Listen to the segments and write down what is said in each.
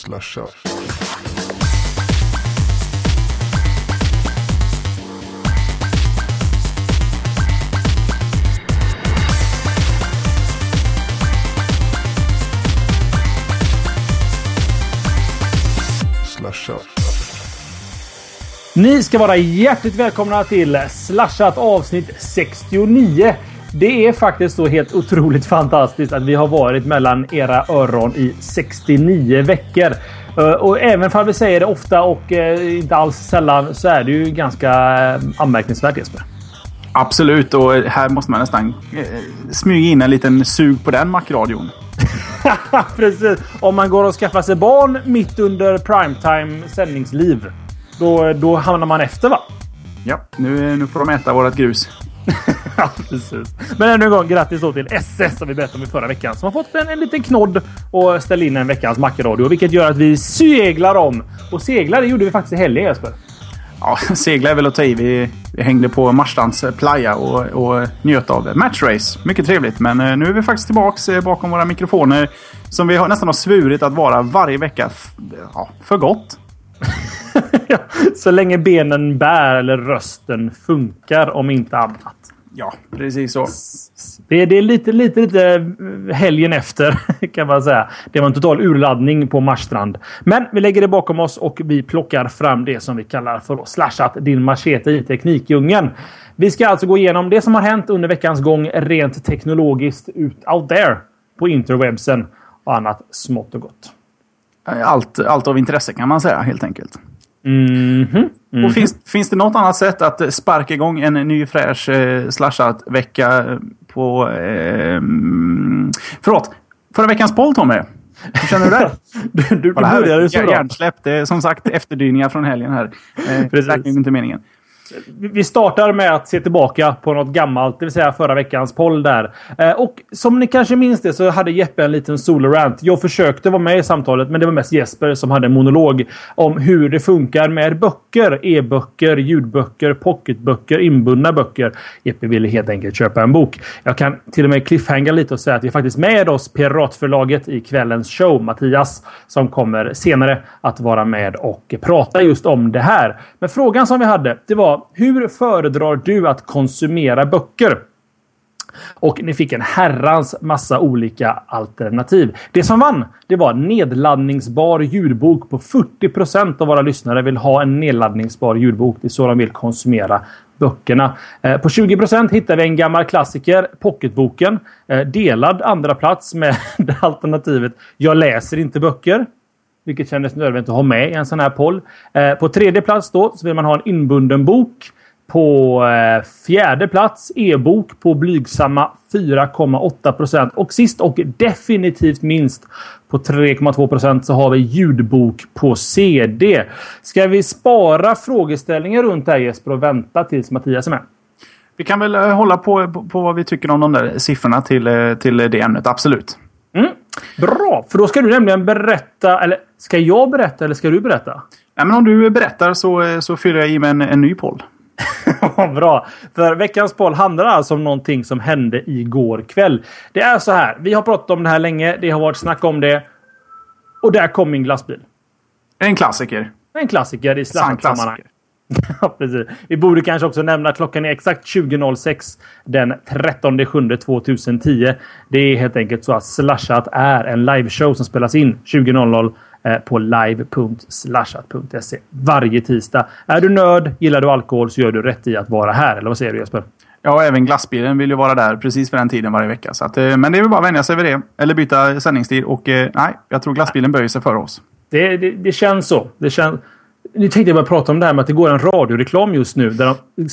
Slashat. Slashat. Ni ska vara hjärtligt välkomna till Slashat avsnitt 69. Det är faktiskt så helt otroligt fantastiskt att vi har varit mellan era öron i 69 veckor. Och även om vi säger det ofta och inte alls sällan så är det ju ganska anmärkningsvärt, Jesper. Absolut, och här måste man nästan smyga in en liten sug på den Mac-radion. Precis. Om man går och skaffar sig barn mitt under primetime sändningsliv, då hamnar man efter, va? Ja, nu får de äta vårat grus. Ja, precis. Men ännu en gång, grattis då till SS som vi berättade om i förra veckan, som har fått en liten knodd och ställa in en veckans Mac-radio, vilket gör att vi seglar om. Och seglar, det gjorde vi faktiskt i helgen, Jesper. Ja, seglar är väl att ta i. Vi hängde på Marstrands playa och njöt av matchrace. Mycket trevligt, men nu är vi faktiskt tillbaks bakom våra mikrofoner som vi nästan har svurit att vara varje vecka för gott. Ja, så länge benen bär eller rösten funkar, om inte annat. Ja, precis så. Det är lite helgen efter, kan man säga. Det var en total urladdning på Marstrand. Men vi lägger det bakom oss och vi plockar fram det som vi kallar för Slashat, din machete i teknikdjungeln. Vi ska alltså gå igenom det som har hänt under veckans gång rent teknologiskt out there på interwebsen och annat smått och gott. Allt av intresse kan man säga, helt enkelt. Mm-hmm. Och finns det något annat sätt att sparka igång en ny fräsch Slashat-vecka på... förra veckans poll, Tommy. Hur känner du där? du började så bra. Hjärnsläpp, det är som sagt efterdyningar från helgen här. Det är inte meningen. Vi startar med att se tillbaka på något gammalt, det vill säga förra veckans poll där. Och som ni kanske minns det så hade Jeppe en liten solo-rant. Jag försökte vara med i samtalet, men det var mest Jesper som hade en monolog om hur det funkar med böcker, e-böcker, ljudböcker, pocketböcker, inbundna böcker. Jeppe ville helt enkelt köpa en bok. Jag kan till och med cliffhanga lite och säga att vi faktiskt med oss Piratförlaget i kvällens show, Mattias, som kommer senare att vara med och prata just om det här. Men frågan som vi hade, det var: hur föredrar du att konsumera böcker? Och ni fick en herrans massa olika alternativ. Det som vann, det var nedladdningsbar ljudbok. På 40% av våra lyssnare vill ha en nedladdningsbar ljudbok. Det är så de vill konsumera böckerna. På 20% hittar vi en gammal klassiker, pocketboken. Delad andra plats med alternativet jag läser inte böcker, vilket kändes nödvändigt att ha med i en sån här poll. På tredje plats då så vill man ha en inbunden bok. På fjärde plats e-bok på blygsamma 4,8%. Och sist och definitivt minst på 3,2% så har vi ljudbok på CD. Ska vi spara frågeställningar runt det här, Jesper, och vänta tills Mattias är med? Vi kan väl hålla på vad vi tycker om de där siffrorna till det ämnet, absolut. Bra, för då ska du nämligen berätta, eller ska jag berätta eller ska du berätta? Ja, men om du berättar så fyller jag i med en ny poll. Bra, för veckans poll handlar alltså om någonting som hände igår kväll. Det är så här, vi har pratat om det här länge, det har varit snack om det, och där kom min glassbil. En klassiker. En klassiker i slashat-sammanhang. Ja, precis. Vi borde kanske också nämna att klockan är exakt 20.06 den 13/7/2010. Det är helt enkelt så att Slashat är en liveshow som spelas in 20.00 på live.slashat.se varje tisdag. Är du nörd, gillar du alkohol, så gör du rätt i att vara här. Eller vad säger du, Jesper? Ja, även glassbilen vill ju vara där precis för den tiden varje vecka. Så att, men det är väl bara att vänja sig vid det. Eller byta sändningstid. Och nej, jag tror glassbilen böjer sig för oss. Det känns så. Nu tänkte jag bara prata om det här med att det går en radioreklam just nu. Där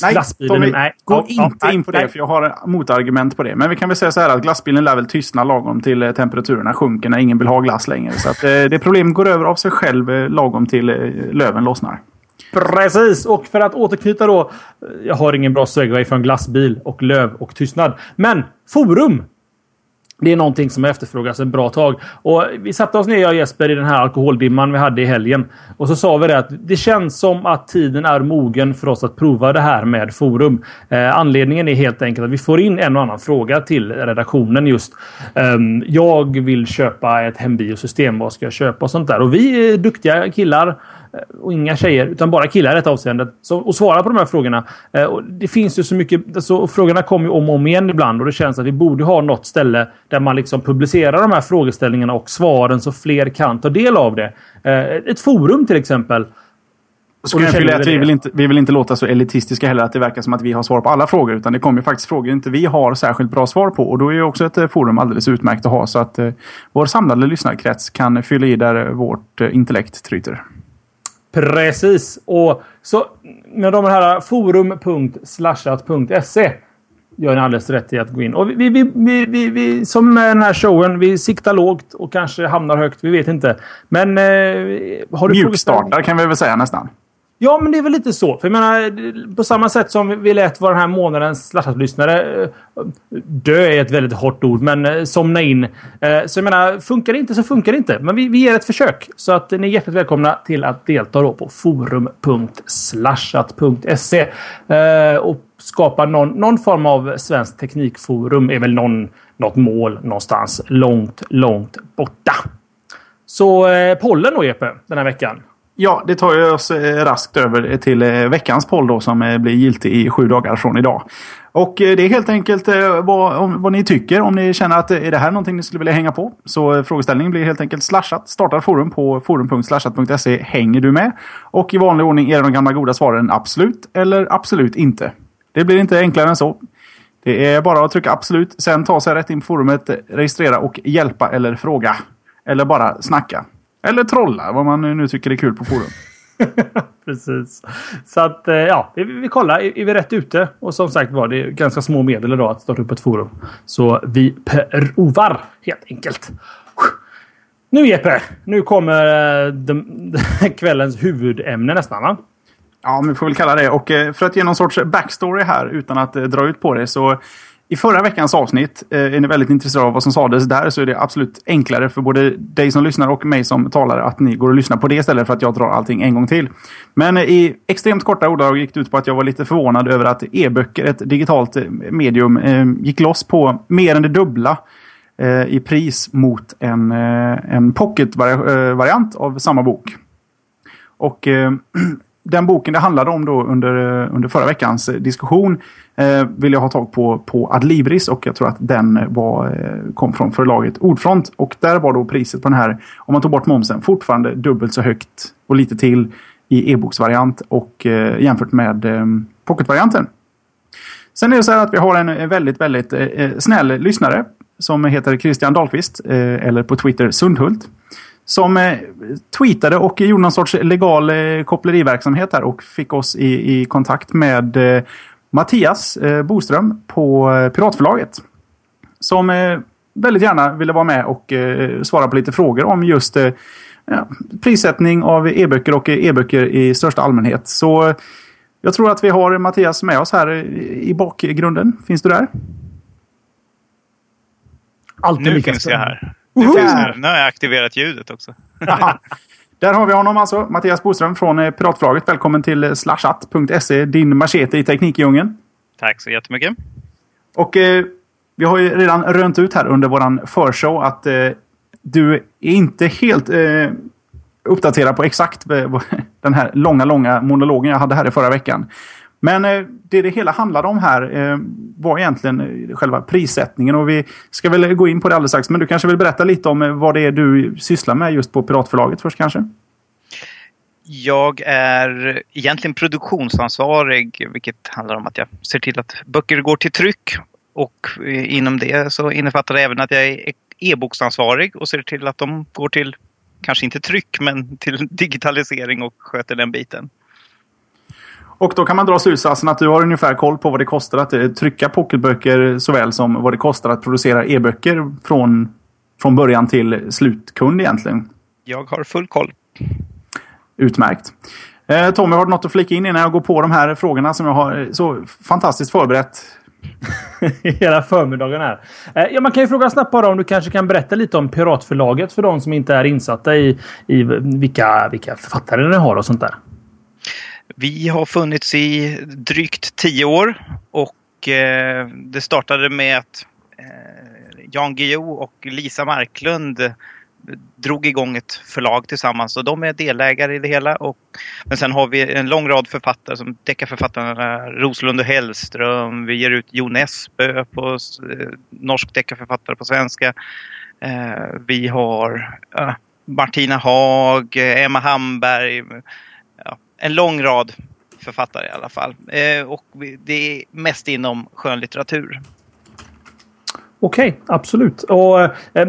gå inte in på det, för jag har motargument på det. Men vi kan väl säga så här att glassbilen lär väl tystna lagom till temperaturerna sjunker när ingen vill ha glass längre. Så att det problemet går över av sig själv lagom till löven lossnar. Precis, och för att återknyta då, jag har ingen bra segway från glassbil och löv och tystnad. Men forum! Det är någonting som efterfrågas ett bra tag. Och vi satte oss ner, jag och Jesper, i den här alkoholdimman vi hade i helgen. Och så sa vi det att det känns som att tiden är mogen för oss att prova det här med forum. Anledningen är helt enkelt att vi får in en och annan fråga till redaktionen just. Jag vill köpa ett hembiosystem, vad ska jag köpa och sånt där. Och vi är duktiga killar och inga tjejer, utan bara killar i detta avseende. Och svara på de här frågorna. Och det finns ju så mycket, alltså, frågorna kommer ju om och om igen ibland, och det känns att vi borde ha något ställe där man liksom publicerar de här frågeställningarna och svaren så fler kan ta del av det. Ett forum till exempel. Så kan jag fylla att vi vill inte låta så elitistiska heller att det verkar som att vi har svar på alla frågor, utan det kommer ju faktiskt frågor inte vi har särskilt bra svar på, och då är ju också ett forum alldeles utmärkt att ha, så att vår samlade lyssnarkrets kan fylla i där vårt intellekt tryter. Precis. Och så med de här forum.slashat.se gör ni alldeles rätt i att gå in. Och vi som med den här showen, vi siktar lågt och kanske hamnar högt, vi vet inte. Men har du mjukstartar kan vi väl säga nästan. Ja, men det är väl lite så. För jag menar, på samma sätt som vi lät vara den här månadens Slashat-lyssnare, dö är ett väldigt hårt ord, men somna in. Så jag menar, funkar det inte så funkar det inte. Men vi ger ett försök. Så att ni är hjärtligt välkomna till att delta då på forum.slashat.se och skapa någon form av svensk teknikforum. Är väl något mål någonstans långt borta. Så pollen då, Jeppe, den här veckan. Ja, det tar ju oss raskt över till veckans poll då, som blir giltig i 7 dagar från idag. Och det är helt enkelt vad ni tycker. Om ni känner att är det här någonting ni skulle vilja hänga på, så frågeställningen blir helt enkelt slashat. Startar forum på forum.slashat.se. Hänger du med? Och i vanlig ordning är de gamla goda svaren absolut eller absolut inte. Det blir inte enklare än så. Det är bara att trycka absolut, sen ta sig rätt in på forumet, registrera och hjälpa eller fråga. Eller bara snacka. Eller trolla, vad man nu tycker är kul på forum. Precis. Så att, ja, vi kollar. Är vi rätt ute? Och som sagt var det ganska små medel idag att starta upp ett forum. Så vi provar helt enkelt. Nu Jeppe, nu kommer kvällens huvudämne nästan, va? Ja, men vi får väl kalla det. Och för att ge någon sorts backstory här utan att dra ut på det, så i förra veckans avsnitt är ni väldigt intresserade av vad som sades där, så är det absolut enklare för både dig som lyssnar och mig som talare att ni går och lyssnar på det istället för att jag drar allting en gång till. Men i extremt korta ordalag gick det ut på att jag var lite förvånad över att e-böcker, ett digitalt medium, gick loss på mer än det dubbla i pris mot en pocket-variant av samma bok. Och den boken det handlade om då under förra veckans diskussion vill jag ha tag på Adlibris, och jag tror att den kom från förlaget Ordfront, och där var då priset på den här, om man tog bort momsen, fortfarande dubbelt så högt och lite till i e-boksvariant och jämfört med pocketvarianten. Sen är det så här att vi har en väldigt, väldigt snäll lyssnare som heter Christian Dahlqvist, eller på Twitter Sundhult, som tweetade och gjorde någon sorts legal koppleriverksamhet här och fick oss i kontakt med Mattias Boström på Piratförlaget, som väldigt gärna ville vara med och svara på lite frågor om just prissättning av e-böcker och e-böcker i största allmänhet. Så jag tror att vi har Mattias med oss här i bakgrunden. Finns du där? Alltid nu finns jag här. Nu har jag aktiverat ljudet också. Där har vi honom alltså, Mattias Boström från Piratförlaget. Välkommen till slashat.se, din machete i teknikdjungeln. Tack så jättemycket. Och vi har ju redan rönt ut här under våran förshow att du är inte helt uppdaterad på exakt den här långa monologen jag hade här i förra veckan. Men det hela handlade om här var egentligen själva prissättningen, och vi ska väl gå in på det alldeles strax. Men du kanske vill berätta lite om vad det är du sysslar med just på Piratförlaget först kanske? Jag är egentligen produktionsansvarig, vilket handlar om att jag ser till att böcker går till tryck, och inom det så innefattar det även att jag är e-boksansvarig och ser till att de går till, kanske inte tryck, men till digitalisering och sköter den biten. Och då kan man dra slutsatsen att du har ungefär koll på vad det kostar att trycka pocketböcker såväl som vad det kostar att producera e-böcker från början till slutkund egentligen. Jag har full koll. Utmärkt. Tommy, har du något att flika in innan jag går på de här frågorna som jag har så fantastiskt förberett Hela förmiddagen här. Ja, man kan ju fråga snabbt bara om du kanske kan berätta lite om Piratförlaget för de som inte är insatta i vilka författare ni har och sånt där. Vi har funnits i drygt 10 år och det startade med att Jan Guillou och Lisa Marklund drog igång ett förlag tillsammans och de är delägare i det hela. Men sen har vi en lång rad författare som deckarförfattarna Roslund och Hellström. Vi ger ut Jo Nesbø på norsk deckarförfattare på svenska. Vi har Martina Haag, Emma Hamberg. Ja, en lång rad författare i alla fall. Och det är mest inom skönlitteratur. Okej, absolut. Och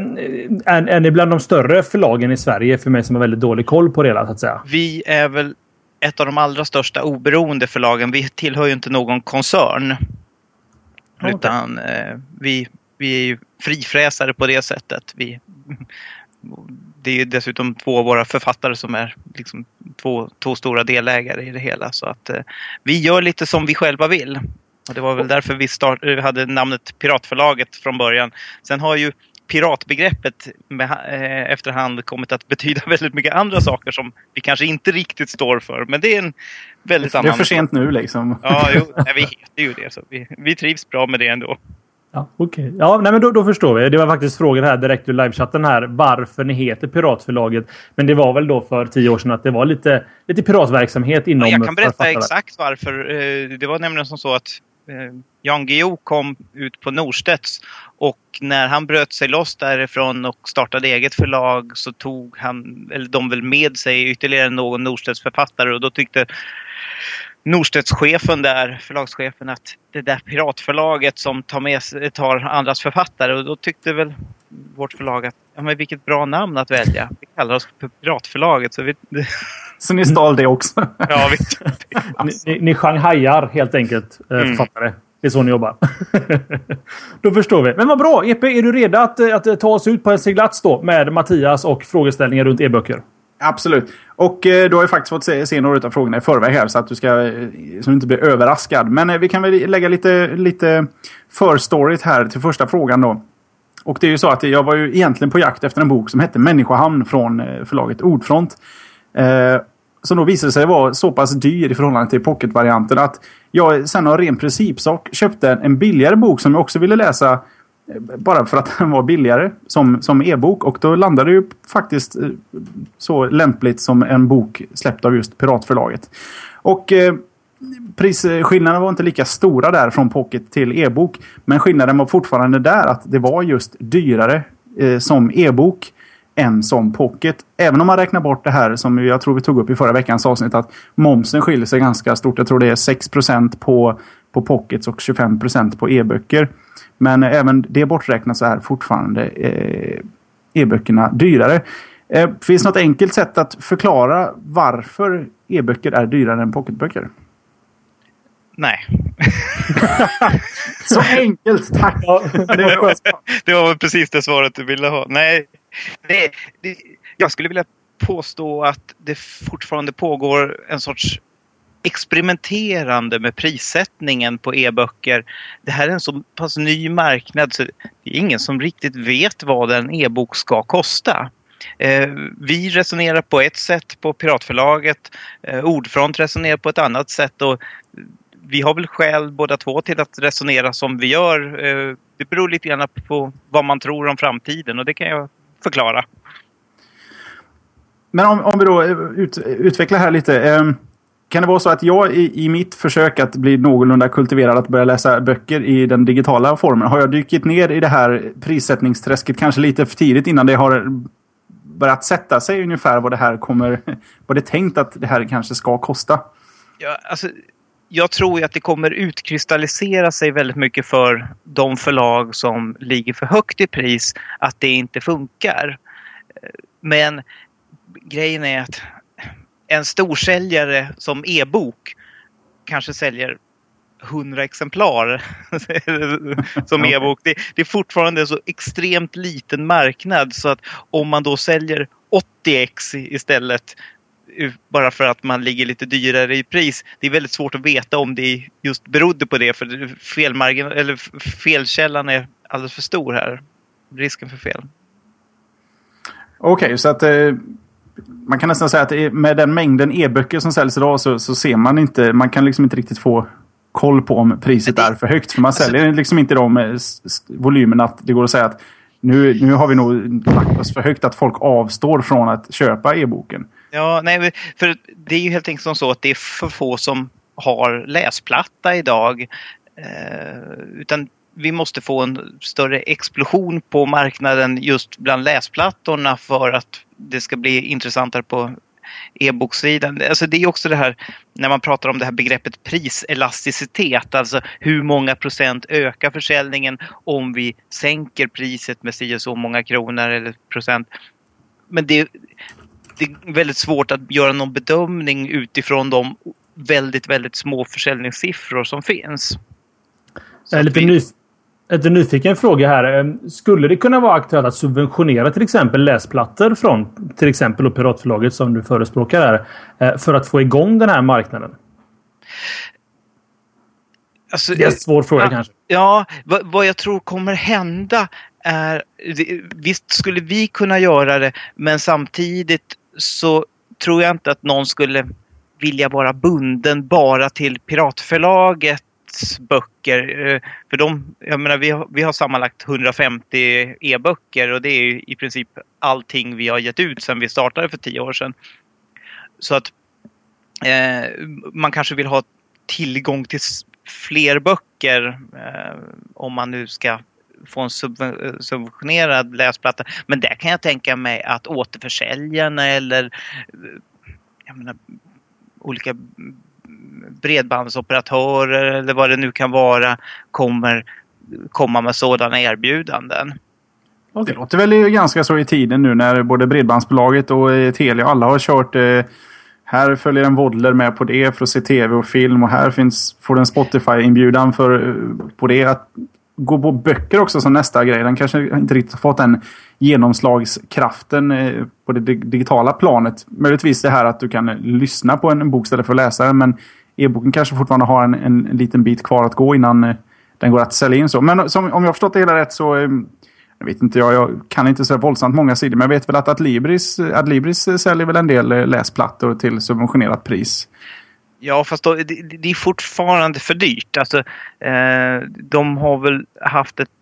är ni bland de större förlagen i Sverige för mig som har väldigt dålig koll på det hela, så att säga? Vi är väl ett av de allra största oberoende förlagen. Vi tillhör ju inte någon koncern. Okay. Utan vi är ju frifräsare på det sättet. Det är ju dessutom 2 av våra författare som är liksom två stora delägare i det hela. Så att vi gör lite som vi själva vill. Och det var väl därför vi hade namnet Piratförlaget från början. Sen har ju piratbegreppet efterhand kommit att betyda väldigt mycket andra saker som vi kanske inte riktigt står för. Men det är en väldigt annan... Det är för sent nu liksom. Ja, vi heter ju det. Så vi trivs bra med det ändå. Ja, okej. Ja, nej, men då förstår vi. Det var faktiskt frågan här direkt ur livechatten här. Varför ni heter Piratförlaget. Men det var väl då för 10 år sedan att det var lite piratverksamhet inom... Ja, jag kan berätta exakt varför. Det var nämligen som så att Jan Guillou kom ut på Norstedts och när han bröt sig loss därifrån och startade eget förlag så tog de väl med sig ytterligare någon Norstedts författare och då tyckte Norstedts-chefen där, förlagschefen, att det där piratförlaget som tar andras författare och då tyckte väl vårt förlag att men vilket bra namn att välja. Vi kallar oss för Piratförlaget så ni stal det också? Ja, ni shanghajar helt enkelt författare. Det är så ni jobbar. Då förstår vi. Men vad bra. Epe, är du redo att ta oss ut på en seglats då med Mattias och frågeställningar runt e-böcker? Absolut. Och du har ju faktiskt fått se några av frågorna i förväg här så att du inte blir överraskad. Men vi kan väl lägga lite förstoryt här till första frågan då. Och det är ju så att jag var ju egentligen på jakt efter en bok som hette Människohamn från förlaget Ordfront. Som då visade sig vara så pass dyr i förhållande till pocketvarianten att jag sen av ren principsak köpte en billigare bok som jag också ville läsa bara för att den var billigare som e-bok. Och då landade det ju faktiskt så lämpligt som en bok släppt av just Piratförlaget. Och prisskillnaden var inte lika stora där från pocket till e-bok. Men skillnaden var fortfarande där att det var just dyrare som e-bok än som pocket. Även om man räknar bort det här som jag tror vi tog upp i förra veckans avsnitt att momsen skiljer sig ganska stort. Jag tror det är 6% på pockets och 25% på e-böcker. Men även det borträknat så är fortfarande e-böckerna dyrare. Finns något enkelt sätt att förklara varför e-böcker är dyrare än pocketböcker? Nej. Så enkelt, tack. Det var precis det svaret du ville ha. Nej, jag skulle vilja påstå att det fortfarande pågår en sorts experimenterande med prissättningen på e-böcker. Det här är en så pass ny marknad så det är ingen som riktigt vet vad en e-bok ska kosta. Vi resonerar på ett sätt på Piratförlaget. Ordfront resonerar på ett annat sätt och vi har väl skäl båda två till att resonera som vi gör. Det beror lite grann på vad man tror om framtiden och det kan jag förklara. Men om vi då utvecklar här lite. Kan det vara så att jag i mitt försök att bli någorlunda kultiverad att börja läsa böcker i den digitala formen har jag dykt ner i det här prissättningsträsket kanske lite för tidigt innan det har börjat sätta sig ungefär vad det är tänkt att det här kanske ska kosta? Ja, alltså jag tror ju att det kommer utkristallisera sig väldigt mycket för de förlag som ligger för högt i pris att det inte funkar. Men grejen är att en storsäljare som e-bok kanske säljer 100 exemplar som e-bok. Det är fortfarande en så extremt liten marknad så att om man då säljer 80x istället bara för att man ligger lite dyrare i pris. Det är väldigt svårt att veta om det just berodde på det, för felkällan är alldeles för stor här. Risken för fel. Okej, så att man kan nästan säga att med den mängden e-böcker som säljs idag så ser man inte, man kan liksom inte riktigt få koll på om priset är för högt. För man säljer liksom inte de volymerna att det går att säga att nu har vi nog lagt oss för högt att folk avstår från att köpa e-boken. Ja, nej, för det är ju helt enkelt som så att det är för få som har läsplatta idag. Utan vi måste få en större explosion på marknaden just bland läsplattorna för att det ska bli intressantare på e-boksidan. Alltså det är också det här när man pratar om det här begreppet priselasticitet, alltså hur många procent ökar försäljningen om vi sänker priset med så många kronor eller procent. Men det är väldigt svårt att göra någon bedömning utifrån de väldigt, väldigt små försäljningssiffror som finns. Lite nyfiken fråga här. Skulle det kunna vara aktuellt att subventionera till exempel läsplattor från till exempel Piratförlaget som du förespråkar här för att få igång den här marknaden? Alltså, det är en svår fråga kanske. Ja, vad jag tror kommer hända är, visst skulle vi kunna göra det, men samtidigt så tror jag inte att någon skulle vilja vara bunden bara till Piratförlaget böcker, för jag menar, vi har sammanlagt 150 e-böcker och det är ju i princip allting vi har gett ut sedan vi startade för 10 år sedan. Så att man kanske vill ha tillgång till fler böcker om man nu ska få en subventionerad läsplatta. Men där kan jag tänka mig att återförsäljarna eller jag menar, olika bredbandsoperatörer eller vad det nu kan vara kommer komma med sådana erbjudanden. Det låter väl ganska så i tiden nu när både Bredbandsbolaget och Telia alla har kört här följer en Vodler med på det för att se tv och film och här får du en Spotify-inbjudan på det. Att gå på böcker också som nästa grej. Den kanske inte riktigt fått den genomslagskraften på det digitala planet. Möjligtvis det här att du kan lyssna på en bok istället för att läsa den, men e-boken kanske fortfarande har en liten bit kvar att gå innan den går att sälja in så. Men om jag har förstått det hela rätt så jag vet inte, jag kan inte så våldsamt många sidor, men jag vet väl att Adlibris säljer väl en del läsplattor till subventionerat pris. Ja, fast det är fortfarande för dyrt. Alltså, de har väl haft ett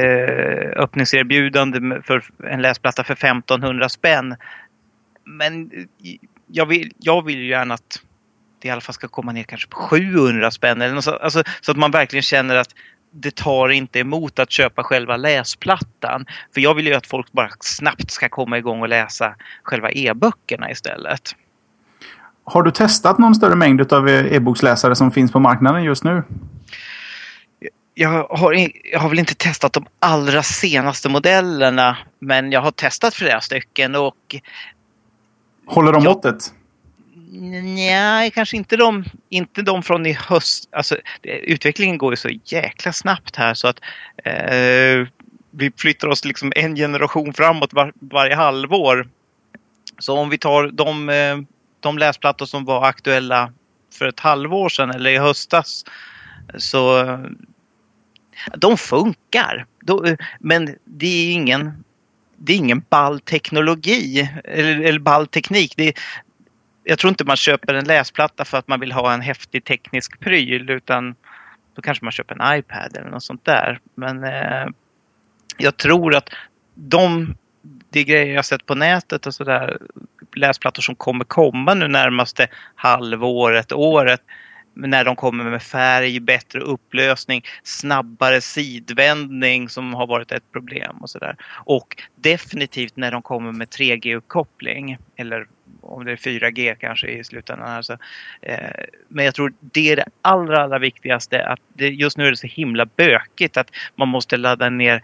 öppningserbjudande för en läsplatta för 1500 spänn. Men jag vill ju gärna att det i alla fall ska komma ner kanske på 700 spänn. Eller något så, alltså, så att man verkligen känner att det tar inte emot att köpa själva läsplattan. För jag vill ju att folk bara snabbt ska komma igång och läsa själva e-böckerna istället. Har du testat någon större mängd av e-boksläsare som finns på marknaden just nu? Jag har väl inte testat de allra senaste modellerna, men jag har testat flera stycken och... Håller de måttet? Nej, kanske inte de från i höst. Alltså, utvecklingen går ju så jäkla snabbt här så att vi flyttar oss liksom en generation framåt varje halvår. Så om vi tar de läsplattor som var aktuella för ett halvår sedan eller i höstas, så de funkar. Men det är ingen ball teknologi eller ball teknik. Jag tror inte man köper en läsplatta för att man vill ha en häftig teknisk pryl, utan då kanske man köper en iPad eller något sånt där. Men jag tror att det grejer jag sett på nätet och sådär, läsplattor som kommer komma nu närmaste halvåret, året, när de kommer med färg, bättre upplösning, snabbare sidvändning som har varit ett problem och sådär. Och definitivt när de kommer med 3G-uppkoppling eller om det är 4G kanske i slutändan här. Så, men jag tror det är det allra viktigaste, att just nu är det så himla bökigt att man måste ladda ner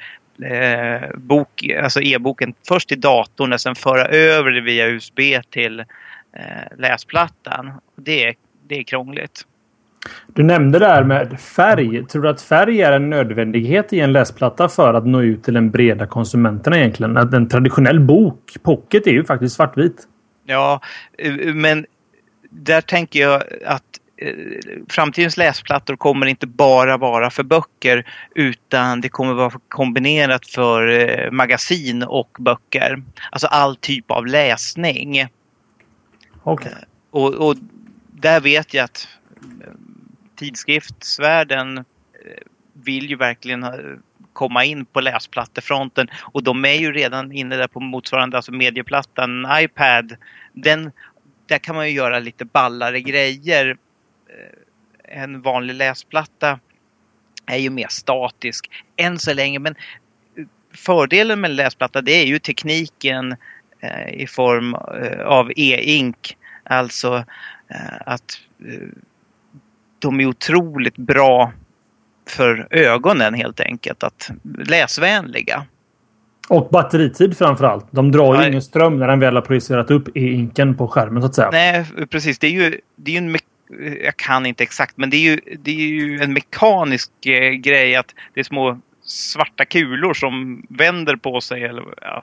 alltså e-boken först i datorn och sen föra över det via USB till läsplattan. Det är krångligt. Du nämnde det här med färg. Tror du att färg är en nödvändighet i en läsplatta för att nå ut till den breda konsumenterna egentligen? Att en traditionell bok, pocket, är ju faktiskt svartvit. Ja, men där tänker jag att framtidens läsplattor kommer inte bara vara för böcker, utan det kommer vara kombinerat för magasin och böcker. Alltså all typ av läsning. Okay. Och där vet jag att tidskriftsvärlden vill ju verkligen komma in på läsplattefronten, och de är ju redan inne där på motsvarande, alltså medieplattan, iPad. Där kan man ju göra lite ballare grejer. En vanlig läsplatta är ju mer statisk än så länge, men fördelen med en läsplatta, det är ju tekniken i form av e-ink, alltså att de är otroligt bra för ögonen helt enkelt, att läsvänliga. Och batteritid framförallt. De drar ju ingen ström när den väl har projicerat upp e-inken på skärmen så att säga. Nej, precis. Det är ju en jag kan inte exakt, men det är ju en mekanisk grej att det är små svarta kulor som vänder på sig eller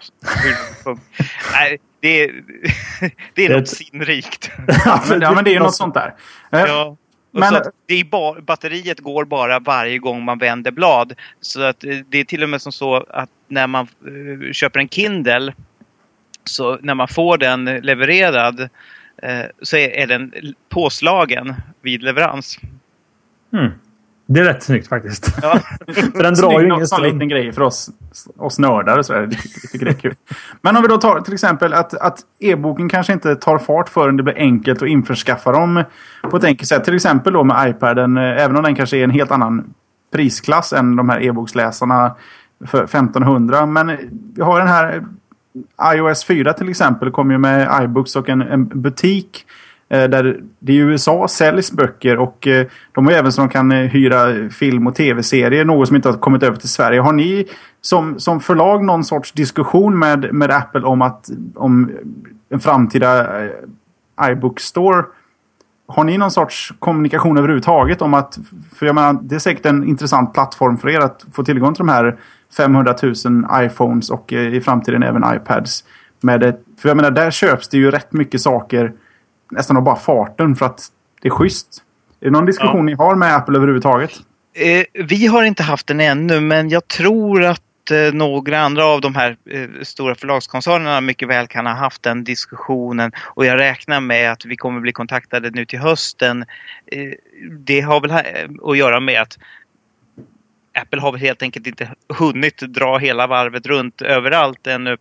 nej, det är något sinnrikt. Ja, men det är ju något sånt där. Ja. Men så att batteriet går bara varje gång man vänder blad. Så att det är till och med som så att när man köper en Kindle, så när man får den levererad så är den påslagen vid leverans. Det är rätt snyggt faktiskt. Ja. För den drar ju ingen sån liten grej för oss nördar och sådär. Vi tycker det är kul. Men om vi då tar till exempel att e-boken kanske inte tar fart förrän det blir enkelt att införskaffa dem på ett enkelt sätt. Till exempel då med iPaden, även om den kanske är en helt annan prisklass än de här e-boksläsarna för 1500. Men vi har den här iOS 4 till exempel, kommer ju med iBooks och en butik där det i USA säljs böcker, och de har även så de kan hyra film- och tv-serier, något som inte har kommit över till Sverige. Har ni som förlag någon sorts diskussion med Apple om en framtida iBook Store? Har ni någon sorts kommunikation överhuvudtaget om att, för jag menar, det är säkert en intressant plattform för er att få tillgång till de här 500 000 iPhones och i framtiden även iPads. För jag menar, där köps det ju rätt mycket saker nästan av bara farten för att det är schysst. Är det någon diskussion ni har med Apple överhuvudtaget? Vi har inte haft den ännu, men jag tror att några andra av de här stora förlagskoncernerna mycket väl kan ha haft den diskussionen, och jag räknar med att vi kommer bli kontaktade nu till hösten. Det har väl att göra med att Apple har väl helt enkelt inte hunnit dra hela varvet runt överallt ännu,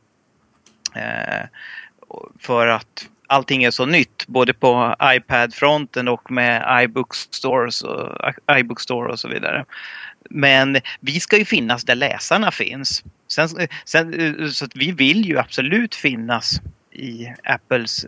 för att allting är så nytt, både på iPad-fronten och med iBook Store och så vidare. Men vi ska ju finnas där läsarna finns. Sen, så att vi vill ju absolut finnas i Apples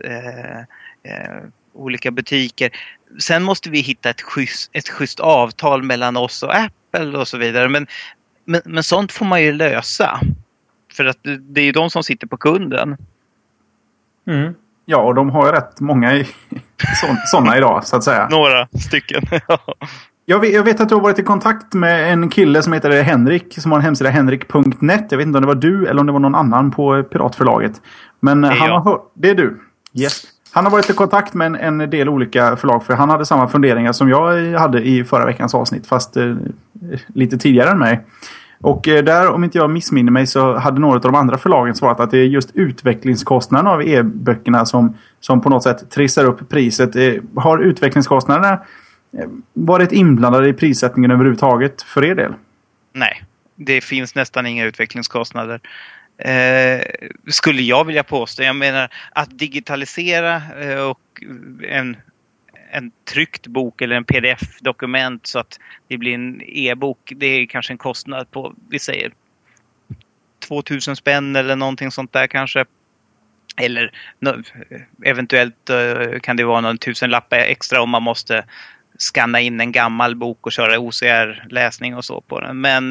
olika butiker. Sen måste vi hitta ett schysst avtal mellan oss och Apple och så vidare. Men sånt får man ju lösa. För att det är ju de som sitter på kunden. Mm. Ja, och de har ju rätt många sådana idag, så att säga. Några stycken. Jag vet att du har varit i kontakt med en kille som heter Henrik, som har en hemsida, henrik.net. Jag vet inte om det var du eller om det var någon annan på Piratförlaget. Men det är du. Yes. Han har varit i kontakt med en del olika förlag, för han hade samma funderingar som jag hade i förra veckans avsnitt, fast lite tidigare än mig. Och där, om inte jag missminner mig, så hade några av de andra förlagen svarat att det är just utvecklingskostnaderna av e-böckerna som på något sätt trissar upp priset. Har utvecklingskostnaderna varit inblandade i prissättningen överhuvudtaget för er del? Nej, det finns nästan inga utvecklingskostnader. Skulle jag vilja påstå. Jag menar, att digitalisera och en tryckt bok eller en pdf-dokument så att det blir en e-bok, det är kanske en kostnad på, vi säger 2000 spänn eller någonting sånt där kanske. Eller eventuellt kan det vara någon tusenlapp extra om man måste skanna in en gammal bok och köra OCR-läsning och så på den. Men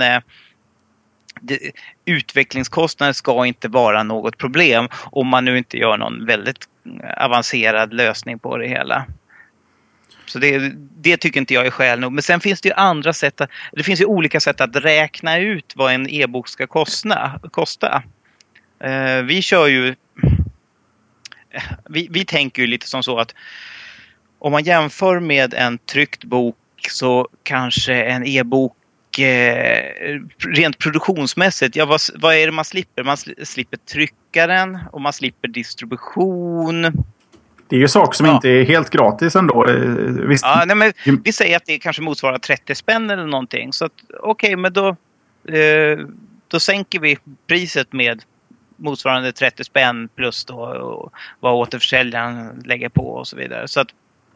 utvecklingskostnader ska inte vara något problem om man nu inte gör någon väldigt avancerad lösning på det hela. Så det tycker inte jag är skäl nog. Men sen finns det ju andra sätt. Det finns ju olika sätt att räkna ut vad en e-bok ska kosta. Vi kör ju vi tänker ju lite som så att om man jämför med en tryckt bok så kanske en e-bok rent produktionsmässigt, vad är det man slipper? Man slipper tryckaren och man slipper distribution. Det är ju saker som inte är helt gratis ändå. Visst. Ja, nej, men vi säger att det kanske motsvarar 30 spänn eller någonting. Så att okej, men då sänker vi priset med motsvarande 30 spänn plus då och vad återförsäljaren lägger på och så vidare. Så att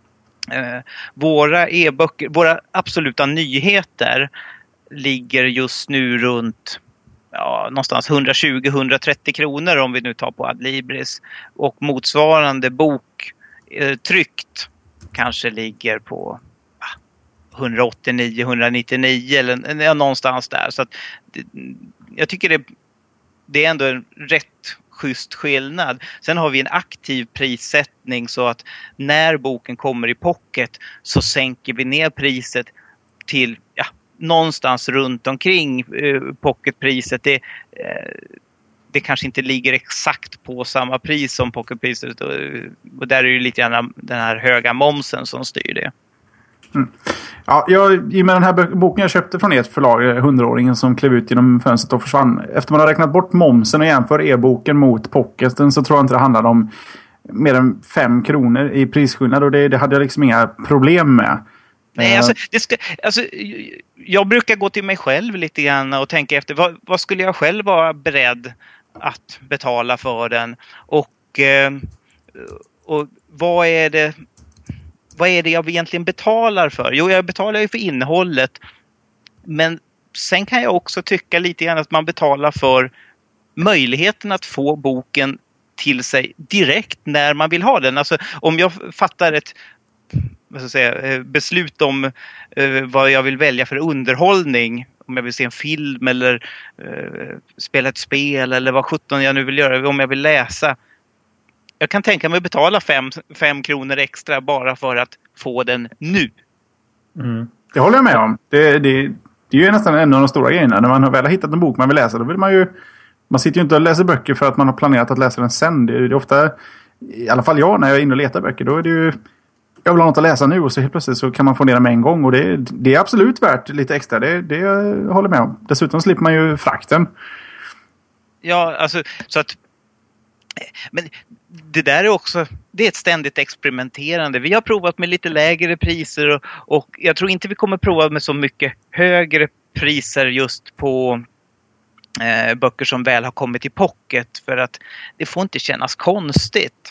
våra e-böcker, våra absoluta nyheter ligger just nu runt någonstans 120-130 kronor om vi nu tar på Adlibris. Och motsvarande bok tryckt kanske ligger på 189-199 eller någonstans där. Så att jag tycker det är ändå en rätt schysst skillnad. Sen har vi en aktiv prissättning så att när boken kommer i pocket så sänker vi ner priset till någonstans runt omkring pocketpriset. Det kanske inte ligger exakt på samma pris som pocketpriset och där är det lite grann den här höga momsen som styr det. Mm. Ja, i och med den här boken jag köpte från ert förlag, 100-åringen som klev ut genom fönstret och försvann. Efter man har räknat bort momsen och jämför e-boken mot pocketen så tror jag inte det handlade om mer än 5 kronor i prisskillnad och det hade jag liksom inga problem med. Nej, jag brukar gå till mig själv lite grann och tänka efter vad skulle jag själv vara beredd att betala för den och vad är det jag egentligen betalar för? Jo, jag betalar ju för innehållet. Men sen kan jag också tycka lite grann att man betalar för möjligheten att få boken till sig direkt när man vill ha den. Alltså om jag fattar ett beslut om vad jag vill välja för underhållning, om jag vill se en film eller spela ett spel eller vad 17 jag nu vill göra, om jag vill läsa. Jag kan tänka mig att betala 5 kronor extra bara för att få den nu. Mm. Det håller jag med om. Det är ju nästan en av de stora grejerna. När man väl har hittat en bok man vill läsa, då vill man sitter ju inte och läser böcker för att man har planerat att läsa den sen. Det är ofta, i alla fall jag, när jag är inne och letar böcker, då är det ju jag vill ha något att läsa nu och så helt plötsligt så kan man få ner den med en gång och det är absolut värt lite extra. Det jag håller med om. Dessutom slipper man ju frakten. Ja, alltså så att men det där är också det är ett ständigt experimenterande. Vi har provat med lite lägre priser och jag tror inte vi kommer prova med så mycket högre priser just på böcker som väl har kommit i pocket för att det får inte kännas konstigt.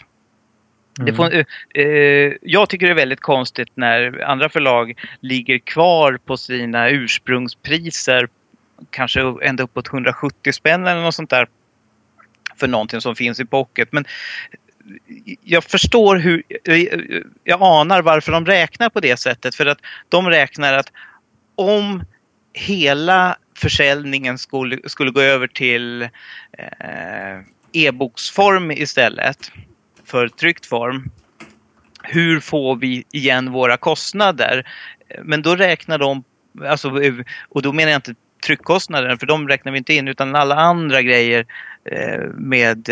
Jag tycker det är väldigt konstigt när andra förlag ligger kvar på sina ursprungspriser kanske ända uppåt 170 spänn eller något sånt där för någonting som finns i pocket. Men jag förstår jag anar varför de räknar på det sättet, för att de räknar att om hela försäljningen skulle gå över till e-boksform istället för tryckt form, hur får vi igen våra kostnader? Men då räknar de, alltså, och då menar jag inte tryckkostnader, för de räknar vi inte in, utan alla andra grejer med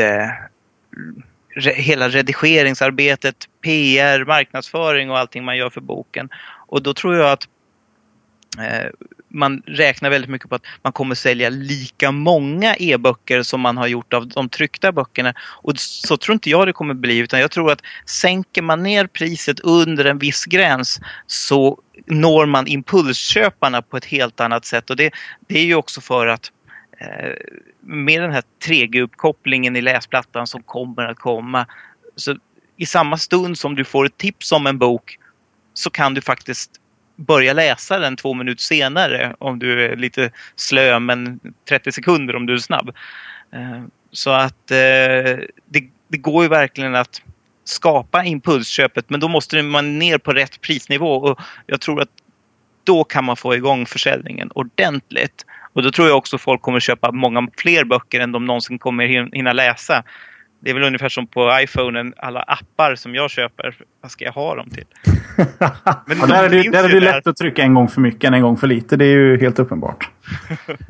hela redigeringsarbetet, PR, marknadsföring och allting man gör för boken. Och då tror jag att man räknar väldigt mycket på att man kommer sälja lika många e-böcker som man har gjort av de tryckta böckerna. Och så tror inte jag det kommer bli, utan jag tror att sänker man ner priset under en viss gräns så når man impulsköparna på ett helt annat sätt. Och det är ju också för att med den här 3G-uppkopplingen i läsplattan som kommer att komma, så i samma stund som du får ett tips om en bok så kan du faktiskt börja läsa den 2 minuter senare om du är lite slö, men 30 sekunder om du är snabb. Så att det går ju verkligen att skapa impulsköpet, men då måste man ner på rätt prisnivå och jag tror att då kan man få igång försäljningen ordentligt. Och då tror jag också folk kommer köpa många fler böcker än de någonsin kommer hinna läsa. Det är väl ungefär som på iPhonen, alla appar som jag köper. Vad ska jag ha dem till? Men där är det lätt att trycka en gång för mycket än en gång för lite. Det är ju helt uppenbart.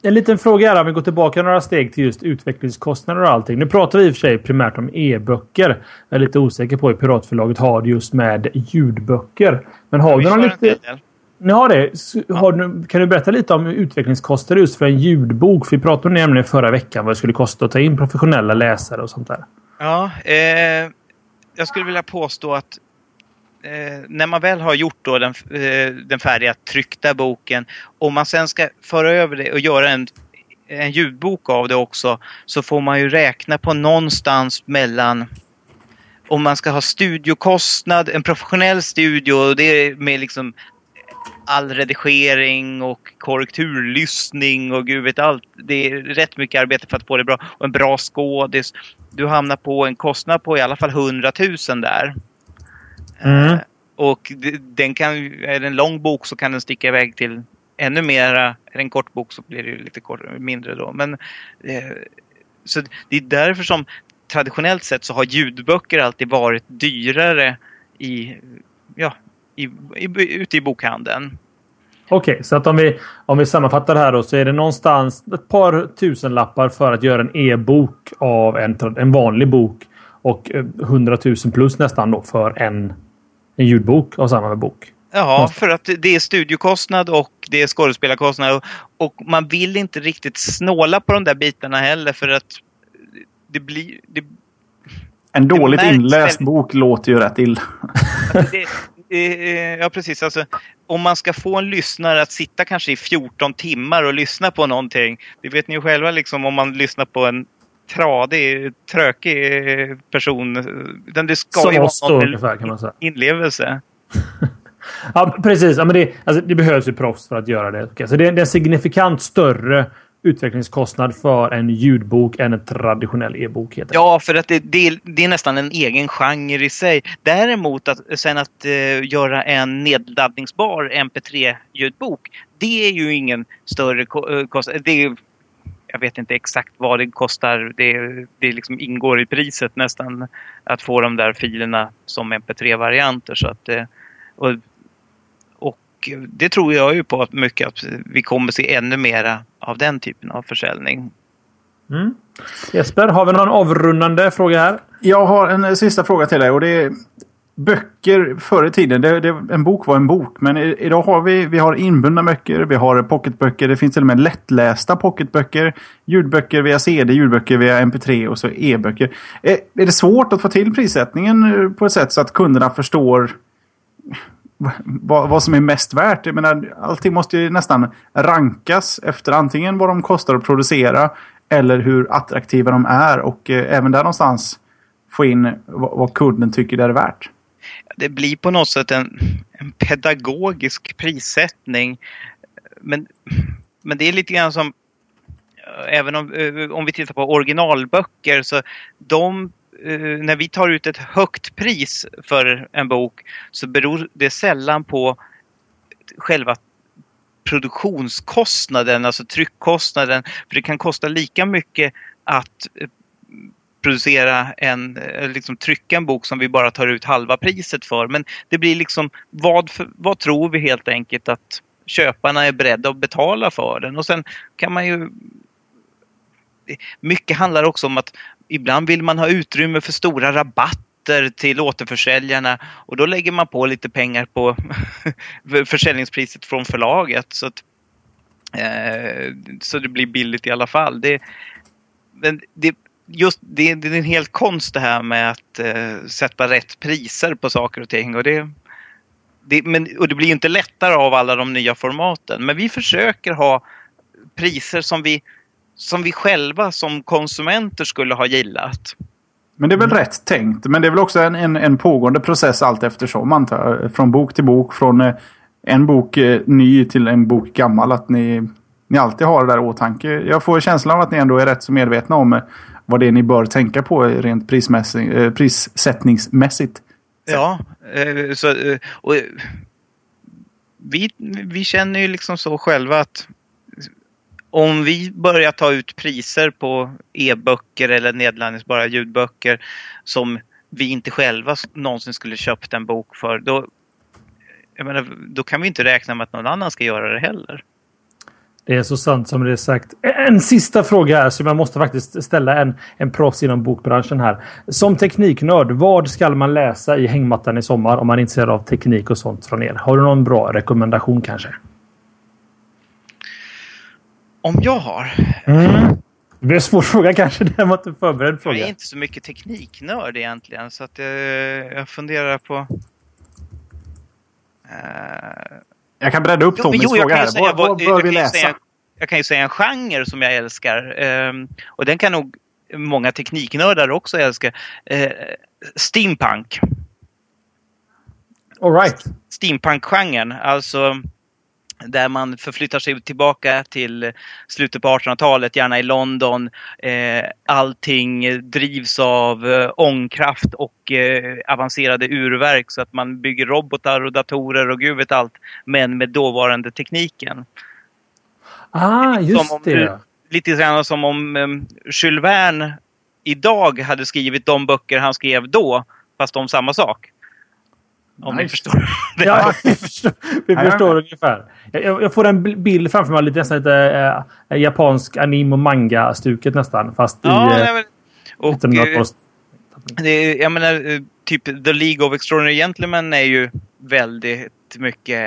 En liten fråga här, om vi går tillbaka några steg till just utvecklingskostnader och allting. Nu pratar vi i och för sig primärt om e-böcker. Jag är lite osäker på hur Piratförlaget har det just med ljudböcker. Men har du någon lite... Ni har det. Kan du berätta lite om utvecklingskostnader just för en ljudbok? För vi pratade nämligen förra veckan vad det skulle kosta att ta in professionella läsare och sånt där. Ja, jag skulle vilja påstå att när man väl har gjort då den färdiga tryckta boken, om man sen ska föra över det och göra en ljudbok av det också, så får man ju räkna på någonstans mellan, om man ska ha studiokostnad, en professionell studio, och det är med liksom all redigering och korrekturlyssning och gud vet allt. Det är rätt mycket arbete för att få det bra. Och en bra skådis. Du hamnar på en kostnad på i alla fall 100 000 där. Mm. Och är det en lång bok så kan den sticka iväg till ännu mera. Är det en kort bok så blir det ju lite mindre då. Men så det är därför som traditionellt sett så har ljudböcker alltid varit dyrare ute i bokhandeln. Okej, så att om vi sammanfattar det här då, så är det någonstans ett par tusenlappar för att göra en e-bok av en vanlig bok och 100 000 plus nästan då för en ljudbok av samma bok. Ja, för att det är studiokostnad och det är skådespelarkostnad och man vill inte riktigt snåla på de där bitarna heller, för att det blir... En dåligt inläst bok låter ju rätt illa. Ja, precis. Alltså, om man ska få en lyssnare att sitta kanske i 14 timmar och lyssna på någonting. Det vet ni ju själva, liksom, om man lyssnar på en trökig person. Det ska ju vara någon inlevelse. Ja, precis. Ja, men det behövs ju proffs för att göra det. Okay. Så det är en signifikant större utvecklingskostnad för en ljudbok än en traditionell e-bok. Ja, för att det är nästan en egen genre i sig. Däremot att göra en nedladdningsbar MP3-ljudbok, det är ju ingen större kostnad. Jag vet inte exakt vad det kostar. Det liksom ingår i priset nästan att få de där filerna som MP3-varianter. Så att, och det tror jag ju på mycket att vi kommer se ännu mera av den typen av försäljning. Mm. Jesper, har vi någon avrundande fråga här? Jag har en sista fråga till dig, och det är böcker förr i tiden. En bok var en bok, men idag har vi har inbundna böcker, vi har pocketböcker, det finns till och med lättlästa pocketböcker, ljudböcker via CD, ljudböcker via MP3 och så e-böcker. Är det svårt att få till prissättningen på ett sätt så att kunderna förstår vad som är mest värt? Jag menar, allting måste ju nästan rankas efter antingen vad de kostar att producera eller hur attraktiva de är, och även där någonstans få in vad kunden tycker det är värt. Det blir på något sätt en pedagogisk prissättning, men det är lite grann som, även om vi tittar på originalböcker, så när vi tar ut ett högt pris för en bok så beror det sällan på själva produktionskostnaden, alltså tryckkostnaden. För det kan kosta lika mycket att producera trycka en bok som vi bara tar ut halva priset för. Men det blir liksom, vad tror vi helt enkelt att köparna är beredda att betala för den? Och sen kan man ju... Mycket handlar också om att ibland vill man ha utrymme för stora rabatter till återförsäljarna, och då lägger man på lite pengar på försäljningspriset från förlaget så det blir billigt i alla fall. Det är en helt konst det här med att sätta rätt priser på saker och ting, och det blir inte lättare av alla de nya formaten, men vi försöker ha priser som vi själva som konsumenter skulle ha gillat. Men det är väl rätt tänkt. Men det är väl också en pågående process allt eftersom, antar jag. Från bok till bok, från en bok ny till en bok gammal. Att ni alltid har det där åtanke. Jag får känslan av att ni ändå är rätt så medvetna om vad det är ni bör tänka på rent prissättningsmässigt. Ja, och vi känner ju liksom så själva att om vi börjar ta ut priser på e-böcker eller nedladdningsbara ljudböcker som vi inte själva någonsin skulle köpt en bok för, då kan vi inte räkna med att någon annan ska göra det heller. Det är så sant som det är sagt. En sista fråga här som jag måste faktiskt ställa en proffs inom bokbranschen här. Som tekniknörd, vad ska man läsa i hängmattan i sommar om man är intresserad av teknik och sånt från er? Har du någon bra rekommendation kanske? Om jag har? Det blir en svår fråga kanske. Det var inte förberedd fråga. Jag är inte så mycket tekniknörd egentligen. Så att jag funderar på... Jag kan bredda upp Tommys fråga här. Vad bör vi läsa? Jag kan ju säga en genre som jag älskar. Och den kan nog många tekniknördar också älska. Steampunk. All right. Steampunk-genren. Alltså där man förflyttar sig tillbaka till slutet på 1800-talet, gärna i London. Allting drivs av ångkraft och avancerade urverk, så att man bygger robotar och datorer och gud vet allt, men med dåvarande tekniken. Just det. Lite grann som om Jules Verne idag hade skrivit de böcker han skrev då, fast om samma sak. Om ni förstår. Ja, vi förstår ungefär. Jag får en bild framför mig, nästan lite japansk anime och manga-stuket nästan. Fast jag menar, typ The League of Extraordinary Gentlemen är ju väldigt mycket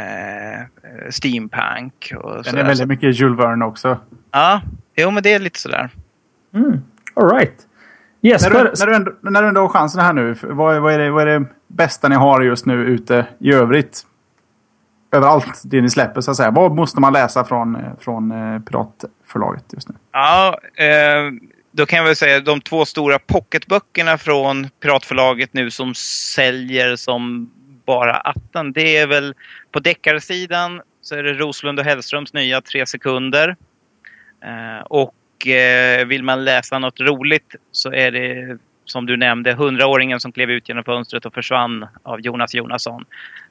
steampunk. Och den är väldigt mycket Jules Verne också. Ja, men det är lite sådär. All right. Jesper, när du ändå har chansen här nu, vad är det bästa ni har just nu ute i övrigt? Överallt det ni släpper så att säga. Vad måste man läsa från Piratförlaget just nu? Ja, då kan jag väl säga de 2 stora pocketböckerna från Piratförlaget nu som säljer som bara attan. Det är väl på deckarsidan så är det Roslund och Hellströms nya 3 sekunder. Och vill man läsa något roligt så är det, som du nämnde, 100-åringen som klev ut genom fönstret och försvann av Jonas Jonasson.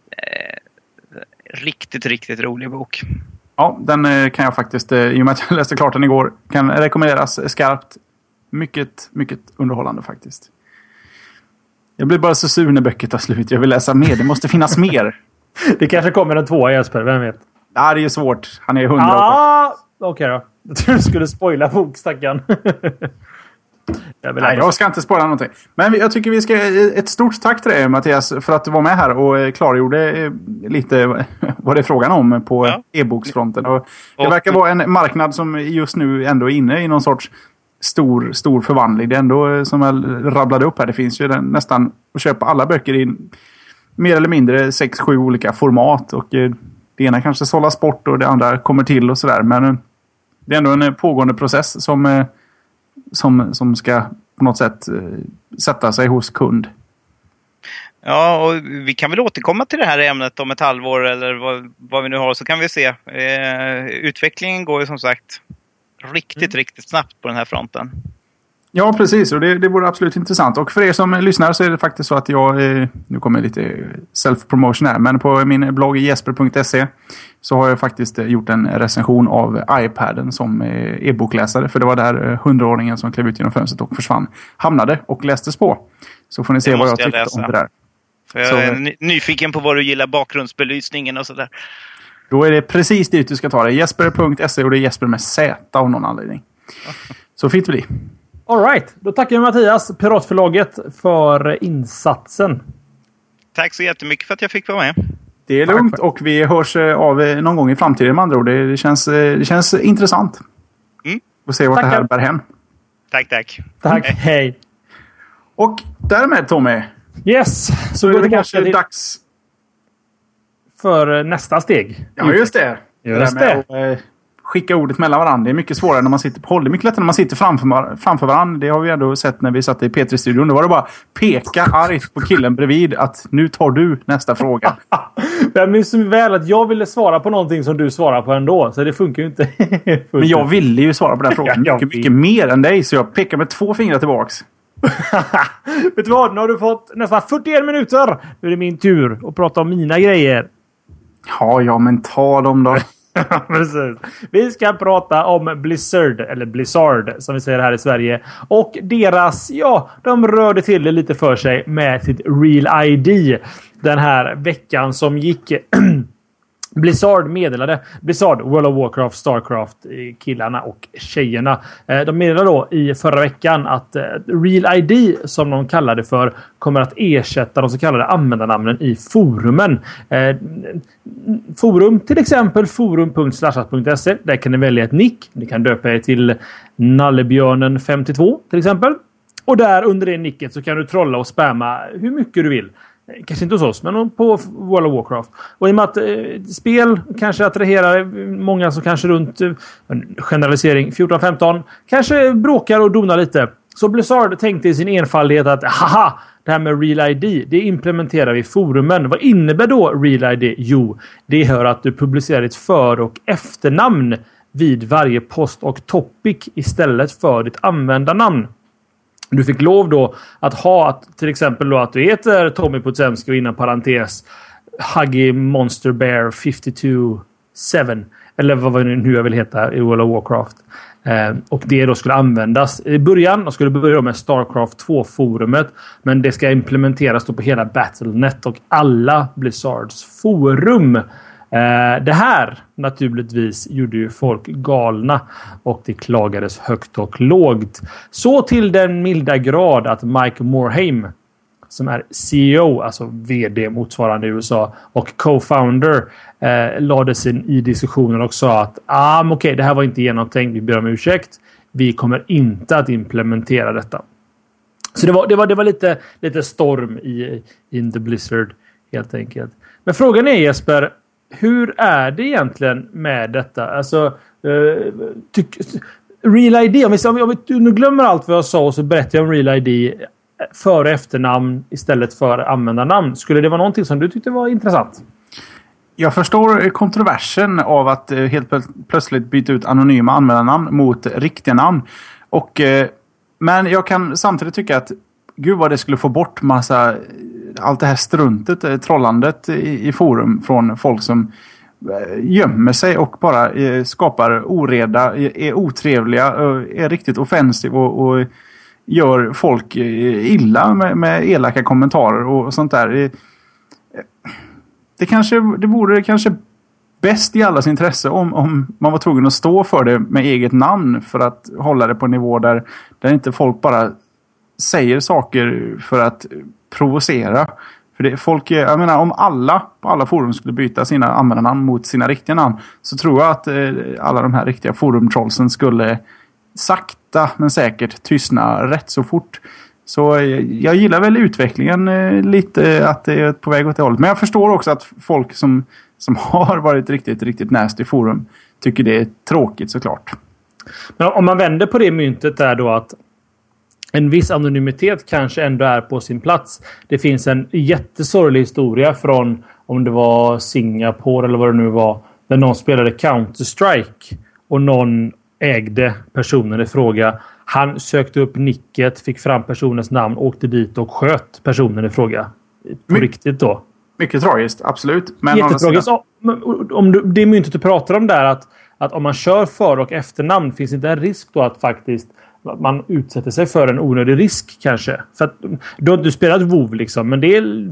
Riktigt, riktigt rolig bok. Ja, den kan jag faktiskt, i och med att jag läste klart den igår, kan rekommenderas skarpt. Mycket, mycket underhållande faktiskt. Jag blir bara så sur när böcker tar slut. Jag vill läsa mer. Det måste finnas mer. Det kanske kommer en 2 Jesper, vem vet? Ja, det är svårt. Han är 100 Okej då. Jag tror du skulle spoila bokstacken. Jag ska inte spoila någonting. Men jag tycker vi ska ett stort tack till dig, Mattias, för att du var med här och klargjorde lite vad det är frågan om på e-boksfronten. Och det verkar vara en marknad som just nu ändå är inne i någon sorts stor förvandling. Det är ändå, som jag rabblade upp här, det finns ju nästan att köpa alla böcker i mer eller mindre 6-7 olika format. Och det ena kanske sållas bort och det andra kommer till och sådär. Men det är ändå en pågående process som ska på något sätt sätta sig hos kund. Ja, och vi kan väl återkomma till det här ämnet om ett halvår eller vad vi nu har, så kan vi se. Utvecklingen går ju som sagt riktigt snabbt på den här fronten. Ja, precis. Och det vore absolut intressant. Och för er som lyssnar så är det faktiskt så att jag, nu kommer lite self-promotion här, men på min blogg jesper.se så har jag faktiskt gjort en recension av iPaden som e-bokläsare. För det var där 100-åringen som klev ut genom fönstret och försvann hamnade och lästes på. Så får ni se vad jag tyckte om det där. För jag är nyfiken på vad du gillar, bakgrundsbelysningen och sådär. Då är det precis dit du ska ta det. Jesper.se, och det är Jesper med Z av någon anledning. Så fint blir. All right. Då tackar jag Mattias, Piratförlaget, för insatsen. Tack så jättemycket för att jag fick vara med. Det är lugnt och vi hörs av någon gång i framtiden med andra ord. Det känns intressant. Och se vart det här bär hem. Tack. Hej. Och därmed, Tommy. Yes. Så är det kanske dags för nästa steg. Ja, just det. Just det. Skicka ordet mellan varandra. Det är mycket svårare när man sitter på håll. Det är mycket lättare när man sitter framför varandra. Det har vi ändå sett när vi satt i P3-studion. Då var det bara peka argt på killen bredvid att nu tar du nästa fråga. Jag minns så väl att jag ville svara på någonting som du svarar på ändå. Så det funkar ju inte. Men jag ville ju svara på den frågan mycket mer än dig. Så jag pekar med 2 fingrar tillbaks. Vet du vad? Nu har du fått nästan 41 minuter. Nu är det min tur att prata om mina grejer. Ja, men ta dem då. Precis. Vi ska prata om Blizzard, eller Blizzard som vi säger här i Sverige. Och deras, de rörde till det lite för sig med sitt Real ID den här veckan som gick. Blizzard meddelade, Blizzard, World of Warcraft, Starcraft, killarna och tjejerna. De meddelade då i förra veckan att Real ID, som de kallade för, kommer att ersätta de så kallade användarnamnen i forumen. Forum, till exempel forum.slashat.se. Där kan ni välja ett nick. Ni kan döpa er till Nallebjörnen52 till exempel. Och där under det nicket så kan du trolla och spamma hur mycket du vill. Kanske inte hos oss, men på World of Warcraft. Och i och med att spel kanske attraherar många som kanske runt generalisering 14-15 kanske bråkar och donar lite. Så Blizzard tänkte i sin enfaldighet att haha, det här med Real ID, det implementerar vi i forumen. Vad innebär då Real ID? Jo, det hör att du publicerar ditt för- och efternamn vid varje post och topic istället för ditt användarnamn. Du fick lov då att ha att, till exempel då att du heter Tommy Potsemski och innan parentes Huggy Monster Bear 52-7 eller vad nu jag vill heta i World of Warcraft. Och det då skulle användas i början. De skulle börja med Starcraft 2-forumet, men det ska implementeras då på hela Battle.net och alla Blizzards forum. Det här naturligtvis gjorde ju folk galna och det klagades högt och lågt. Så till den milda grad att Mike Morhaime, som är CEO, alltså vd motsvarande i USA, och co-founder lade sig i diskussionen och sa att okej, det här var inte genomtänkt, vi ber om ursäkt. Vi kommer inte att implementera detta. Så det var lite storm in the Blizzard helt enkelt. Men frågan är, Jesper, hur är det egentligen med detta? Alltså, Real ID, om vi nu glömmer allt vad jag sa och så berättar jag om Real ID för- och efternamn istället för användarnamn. Skulle det vara någonting som du tyckte var intressant? Jag förstår kontroversen av att helt plötsligt byta ut anonyma användarnamn mot riktiga namn. Men jag kan samtidigt tycka att gud vad det skulle få bort allt det här struntet, trollandet i forum från folk som gömmer sig och bara skapar oreda, är otrevliga, är riktigt offensiv och gör folk illa med elaka kommentarer och sånt där. Det vore kanske bäst i allas intresse om man var tvungen att stå för det med eget namn för att hålla det på en nivå där inte folk bara säger saker för att provocera. För jag menar, om alla på alla forum skulle byta sina användarnamn mot sina riktiga namn, så tror jag att alla de här riktiga forumtrollsen skulle sakta men säkert tystna rätt så fort. Så jag gillar väl utvecklingen lite, att det är på väg åt det hållet. Men jag förstår också att folk som har varit riktigt nasty i forum tycker det är tråkigt, såklart. Men om man vänder på det myntet där då, att en viss anonymitet kanske ändå är på sin plats. Det finns en jättesorglig historia från, om det var Singapore eller vad det nu var, där någon spelade Counter-Strike och någon ägde personen i fråga. Han sökte upp nicket, fick fram personens namn, åkte dit och sköt personen i fråga. På riktigt då. Mycket tragiskt, absolut. Men jättetragiskt. Om det myntet du pratar om där, att om man kör för- och efternamn, finns inte en risk då att faktiskt man utsätter sig för en onödig risk kanske. För att du spelar ett WoW liksom, men det är,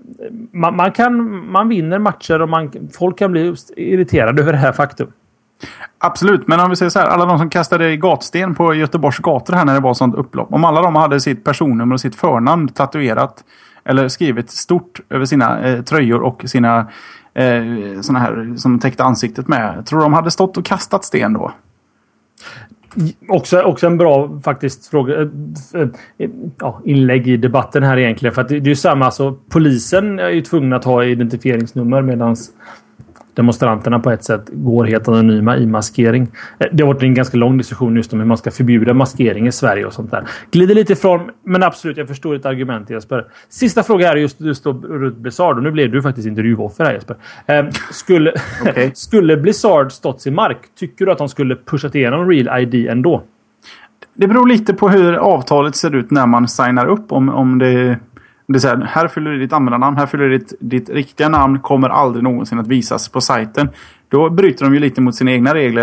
man vinner matcher och folk kan bli irriterade över det här faktum. Absolut, men om vi säger så här, alla de som kastade gatsten på Göteborgs gator här när det var sånt upplopp, om alla de hade sitt personnummer och sitt förnamn tatuerat eller skrivit stort över sina tröjor och sina såna här som täckte ansiktet med, tror de hade stått och kastat sten då? Också en bra faktiskt fråga, inlägg i debatten här egentligen, för att det är ju samma, alltså polisen är ju tvungna att ha identifieringsnummer medan demonstranterna på ett sätt går helt anonyma i maskering. Det har varit en ganska lång diskussion just om hur man ska förbjuda maskering i Sverige och sånt där. Glider lite ifrån, men absolut, jag förstår ett argument, Jesper. Sista fråga här är just då runt Blizzard, och nu blev du faktiskt intervjuoffer här, Jesper. Skulle Blizzard stått sin mark, tycker du att de skulle pushat igenom Real ID ändå? Det beror lite på hur avtalet ser ut när man signar upp, om det är så här fyller du ditt användarnamn, här fyller du ditt riktiga namn, kommer aldrig någonsin att visas på sajten. Då bryter de ju lite mot sina egna regler.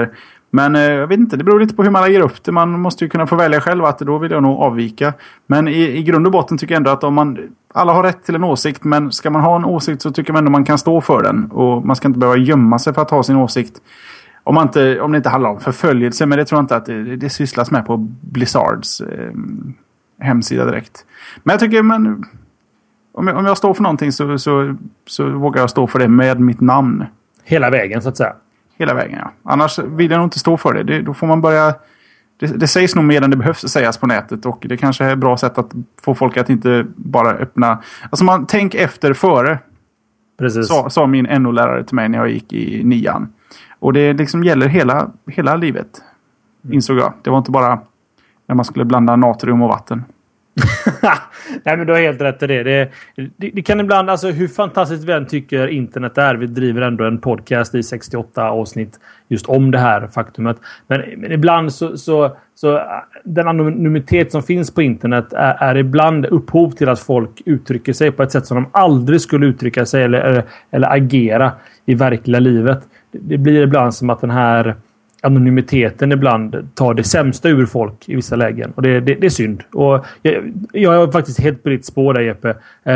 Men jag vet inte, det beror lite på hur man lägger upp det. Man måste ju kunna få välja själv att då vill jag nog avvika. Men i grund och botten tycker jag ändå att alla har rätt till en åsikt, men ska man ha en åsikt så tycker man ändå man kan stå för den. Och man ska inte behöva gömma sig för att ha sin åsikt. Om det inte handlar om förföljelse, men det tror jag inte att det sysslas med på Blizzards hemsida direkt. Men jag tycker, om jag står för någonting så vågar jag stå för det med mitt namn. Hela vägen så att säga. Hela vägen, ja. Annars vill jag nog inte stå för det. Då får man börja... Det sägs nog mer än det behövs sägas på nätet. Och det kanske är ett bra sätt att få folk att inte bara öppna... Alltså tänk efter före. Precis. Sa min NO-lärare till mig när jag gick i 9:an. Och det liksom gäller hela livet. Insåg jag. Det var inte bara när man skulle blanda natrium och vatten. Nej, men du har helt rätt i det. Det kan ibland, alltså hur fantastiskt vi än tycker internet är. Vi driver ändå en podcast i 68 avsnitt just om det här faktumet. Men ibland så den anonymitet som finns på internet är ibland upphov till att folk uttrycker sig på ett sätt som de aldrig skulle uttrycka sig eller agera i verkliga livet. Det blir ibland som att den här anonymiteten ibland tar det sämsta ur folk i vissa lägen. Och det är synd. Och jag är faktiskt helt på ditt spår där, Jeppe.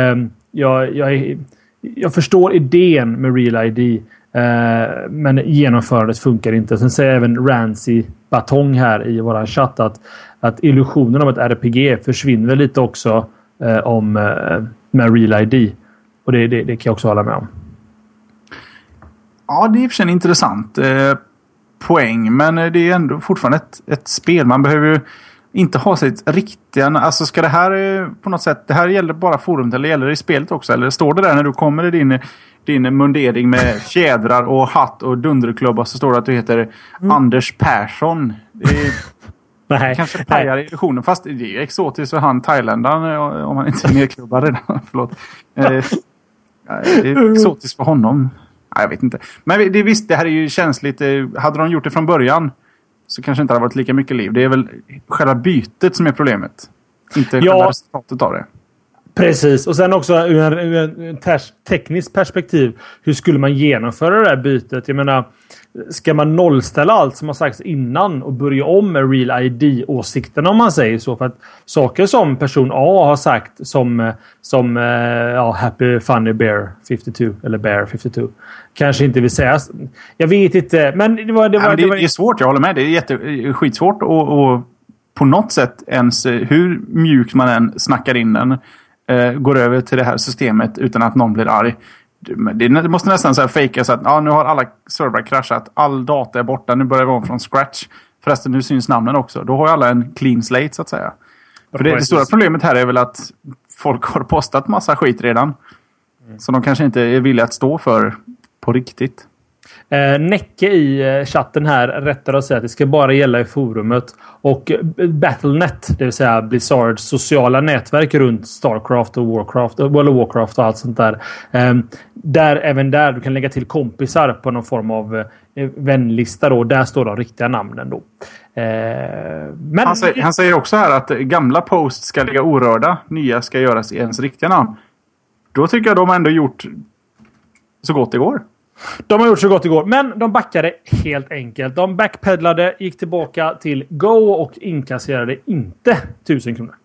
Jag förstår idén med Real ID. Men genomförandet funkar inte. Sen säger även Rancy Batong här i våran chatt att illusionen om ett RPG försvinner lite också med Real ID. Och det kan jag också hålla med om. Ja, det är i och för sig en intressant poäng. Men det är ändå fortfarande ett spel. Man behöver ju inte ha sitt riktiga... Alltså ska det här på något sätt... Det här gäller bara forumet eller gäller det i spelet också? Eller står det där när du kommer i din mundering med fjädrar och hatt och dunderklubba så står det att du heter Anders Persson. Det är kanske pajar illusionen. Fast det är exotiskt för han thailändaren om han inte är nedklubbad redan. Förlåt. Det är exotiskt för honom. Jag vet inte. Men det här är ju känsligt. Hade de gjort det från början så kanske inte hade varit lika mycket liv. Det är väl själva bytet som är problemet. Inte själva resultatet av det. Precis. Och sen också ur en tekniskt perspektiv. Hur skulle man genomföra det här bytet? Jag menar, ska man nollställa allt som har sagts innan och börja om med Real ID-åsikterna om man säger så? För att saker som person A har sagt som Happy Funny Bear 52 eller Bear 52 kanske inte vill säga. Jag vet inte. Men det är svårt, jag håller med. Det är skitsvårt och på något sätt ens hur mjukt man än snackar in den går över till det här systemet utan att någon blir arg. Det måste nästan så här fejka så att nu har alla servrar kraschat, all data är borta, nu börjar vi om från scratch. Förresten, nu syns namnen också. Då har ju alla en clean slate så att säga. För det stora problemet här är väl att folk har postat massa skit redan. Så de kanske inte är villiga att stå för på riktigt. Necke i chatten här rättar och säger att det ska bara gälla i forumet och Battle.net, det vill säga Blizzards sociala nätverk runt Starcraft och Warcraft, World of Warcraft och allt sånt där. Även där du kan lägga till kompisar på någon form av vänlista då. Där står de riktiga namnen då. Men han säger också här att gamla posts ska ligga orörda, nya ska göras i ens riktiga namn. Då tycker jag de har ändå gjort så gott det går. De har gjort så gott igår, men de backade helt enkelt. De backpedlade, gick tillbaka till Go och inkasserade inte 1000 kronor.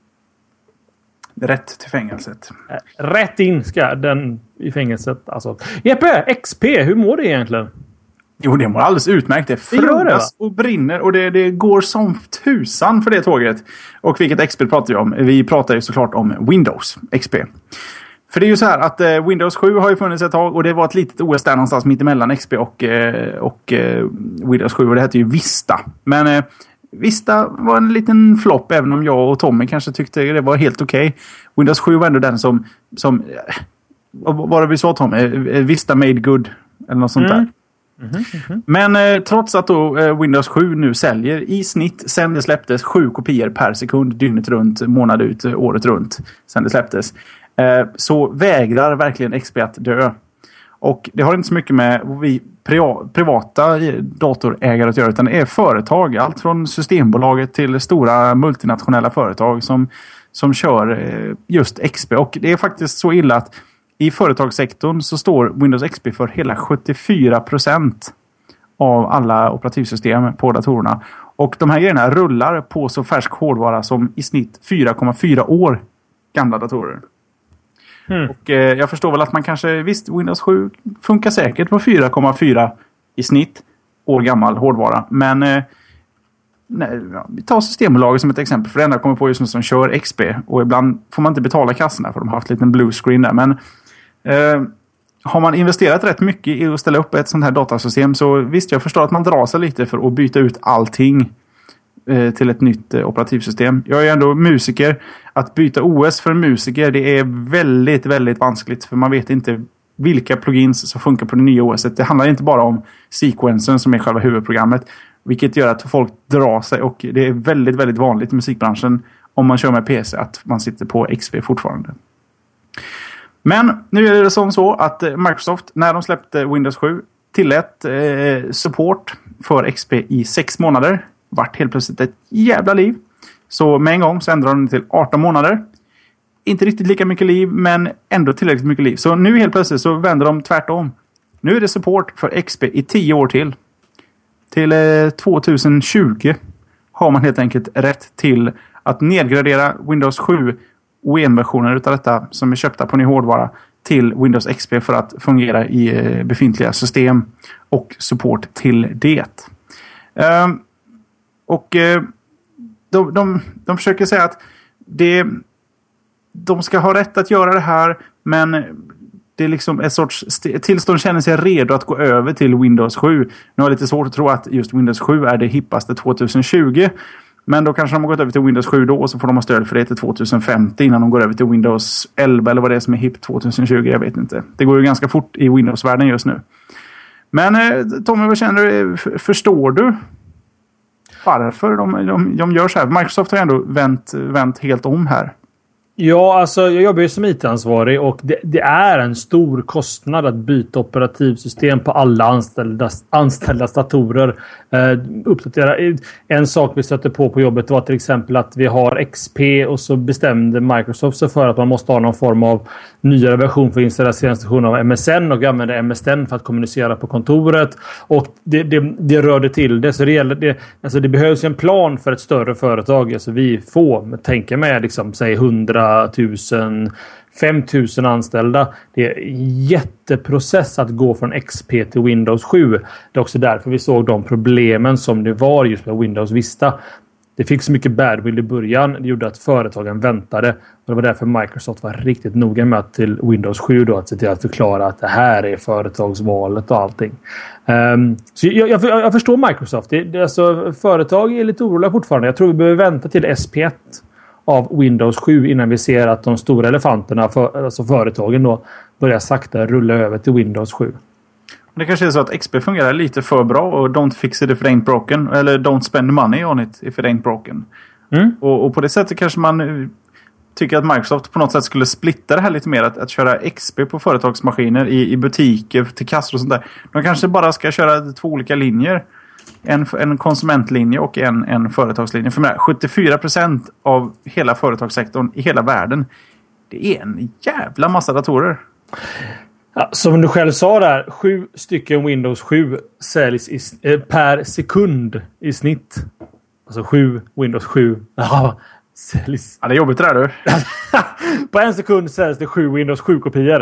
Rätt till fängelset. Rätt in ska den i fängelset. Alltså. Jeppe, XP, hur mår det egentligen? Jo, det mår alldeles utmärkt. Det frodas och brinner och det går som tusan för det tåget. Och vilket XP pratar vi om? Vi pratar ju såklart om Windows XP. För det är ju så här att Windows 7 har ju funnits ett tag och det var ett litet OS där någonstans mitt emellan XP och Windows 7 och det heter ju Vista. Men Vista var en liten flopp även om jag och Tommy kanske tyckte det var helt okej. Windows 7 var ändå den som vad var det vi sa Tommy? Vista made good eller något sånt där. Men trots att då Windows 7 nu säljer i snitt sen det släpptes 7 kopior per sekund dygnet runt, månad ut, året runt sen det släpptes. Så vägrar verkligen XP att dö. Och det har inte så mycket med vi privata datorägare att göra utan det är företag. Allt från Systembolaget till stora multinationella företag som kör just XP. Och det är faktiskt så illa att i företagssektorn så står Windows XP för hela 74% av alla operativsystem på datorerna. Och de här grejerna rullar på så färsk hårdvara som i snitt 4,4 år gamla datorer. Och jag förstår väl att man kanske, visst, Windows 7 funkar säkert på 4,4 i snitt år gammal hårdvara. Men vi tar Systembolaget som ett exempel. För det enda jag kommer på just nu som kör XP. Och ibland får man inte betala kassorna för de har haft en liten blue screen där. Men har man investerat rätt mycket i att ställa upp ett sånt här datasystem, så visst, jag förstår att man drar sig lite för att byta ut allting till ett nytt operativsystem. Jag är ändå musiker. Att byta OS för en musiker, det är väldigt, väldigt vanskligt. För man vet inte vilka plugins som funkar på det nya OS. Det handlar inte bara om sequensen som är själva huvudprogrammet. Vilket gör att folk drar sig. Och det är väldigt, väldigt vanligt i musikbranschen, om man kör med PC, att man sitter på XP fortfarande. Men nu är det som så att Microsoft, när de släppte Windows 7, tillät support för XP i 6 månader. Vart helt plötsligt ett jävla liv. Så med en gång så ändrade de till 18 månader. Inte riktigt lika mycket liv, men ändå tillräckligt mycket liv. Så nu helt plötsligt så vänder de tvärtom. Nu är det support för XP i 10 år till. Till 2020 har man helt enkelt rätt till att nedgradera Windows 7 OEM-versioner utav detta som är köpta på ny hårdvara till Windows XP för att fungera i befintliga system och support till det. De försöker säga att de ska ha rätt att göra det här, men det är liksom ett sorts tills de känner sig redo att gå över till Windows 7. Nu har jag lite svårt att tro att just Windows 7 är det hippaste 2020. Men då kanske de har gått över till Windows 7 då, och så får de ha stöd för det till 2050 innan de går över till Windows 11 eller vad det är som är hip 2020, jag vet inte. Det går ju ganska fort i Windows-världen just nu. Men Tommy, vad känner du? Förstår du varför de gör så här? Microsoft har ändå vänt helt om här. Ja, alltså jag jobbar ju som IT-ansvarig och det är en stor kostnad att byta operativsystem på alla anställdas datorer. Uppdatera. En sak vi stötte på jobbet var till exempel att vi har XP och så bestämde Microsoft sig för att man måste ha någon form av nyare version för att installera senaste version av MSN och använda MSN för att kommunicera på kontoret. Och det rörde till det. Så det behövs en plan för ett större företag. Alltså vi får tänka med liksom, säg 100 000, 5 000 anställda. Det är en jätteprocess att gå från XP till Windows 7. Det är också därför vi såg de problemen som det var just med Windows Vista. Det fick så mycket badwill i början. Det gjorde att företagen väntade. Och det var därför Microsoft var riktigt noga med att till Windows 7 då, att se till att förklara att det här är företagsvalet och allting. Så jag förstår Microsoft. Alltså, företag är lite oroliga fortfarande. Jag tror vi behöver vänta till SP1 av Windows 7 innan vi ser att de stora elefanterna, alltså företagen då, börjar sakta rulla över till Windows 7. Det kanske är så att XP fungerar lite för bra och don't fix it if it ain't broken. Eller don't spend money on it if it ain't broken. Och på det sättet kanske man tycker att Microsoft på något sätt skulle splitta det här lite mer. Att köra XP på företagsmaskiner i butiker till kassor och sånt där. De kanske bara ska köra 2 olika linjer. En konsumentlinje och en företagslinje. För mig, 74% av hela företagssektorn i hela världen, det är en jävla massa datorer. Ja, som du själv sa där, 7 stycken Windows 7 säljs per sekund i snitt. Alltså 7 Windows 7 säljs. Ja, det är jobbigt det där du. På en sekund säljs det 7 Windows 7-kopior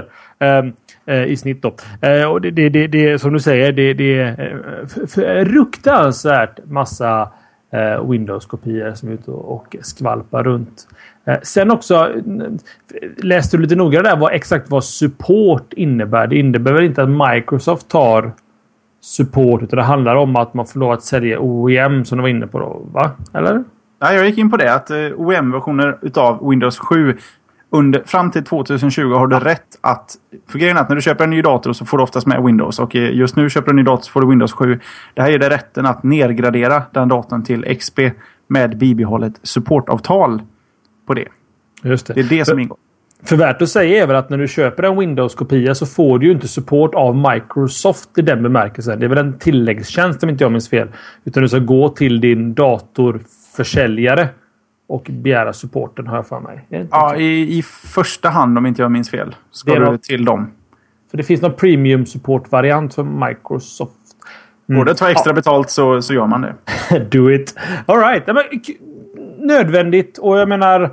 i snitt då. Och det som du säger, det är ruktansvärt massa Windows-kopior som är ute och skvalpar runt. Sen också läste du lite noga där vad support innebär. Det innebär väl inte att Microsoft tar support, utan det handlar om att man får lov att sälja OEM som de var inne på då, va? Eller? Ja, jag gick in på det att OEM-versioner utav Windows 7 fram till 2020 har du rätt att, för grejen är att när du köper en ny dator så får du oftast med Windows, och just nu köper du en ny dator så får du Windows 7. Det här ger dig rätten att nedgradera den datorn till XP med bibehållet supportavtal på det. Just det. Det är det som ingår. För värt att säga är väl att när du köper en Windows-kopia så får du ju inte support av Microsoft i den bemärkelsen. Det är väl en tilläggstjänst om inte jag minns fel. Utan du ska gå till din datorförsäljare och begära supporten, har jag för mig. Ja, i första hand om inte jag minns fel. Ska du till dem. För det finns någon premium support-variant för Microsoft. Borde ta extra betalt så gör man det. Do it. All right. Nödvändigt. Och jag menar...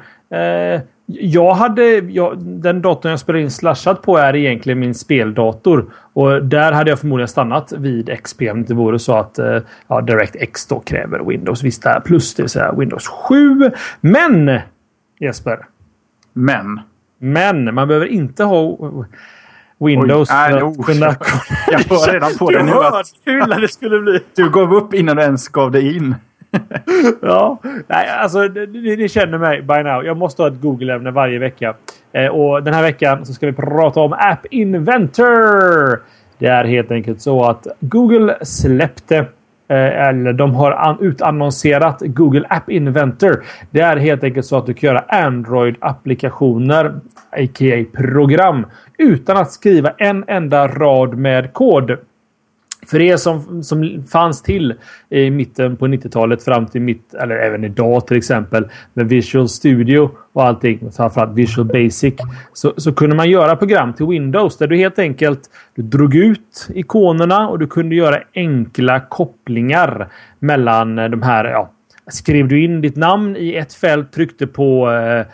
den datorn jag spelar in Slashat på är egentligen min speldator. Och där hade jag förmodligen stannat vid XP om det inte vore så att DirectX då kräver Windows Vista Plus, det vill säga Windows 7. Men, Jesper. Men man behöver inte ha Windows. Jag hör redan på det nu att hur det skulle bli. Du gav upp innan du ens gav dig in. Ja, nej, alltså ni känner mig by now. Jag måste ha ett Google-ämne varje vecka. Och den här veckan så ska vi prata om App Inventor. Det är helt enkelt så att Google släppte eller de har utannonserat Google App Inventor. Det är helt enkelt så att du kan göra Android-applikationer, a.k.a. program, utan att skriva en enda rad med kod. För er som fanns till i mitten på 90-talet fram till eller även idag till exempel med Visual Studio och allting, framförallt Visual Basic, så kunde man göra program till Windows där du helt enkelt drog ut ikonerna och du kunde göra enkla kopplingar mellan de här. Skrev du in ditt namn i ett fält, tryckte på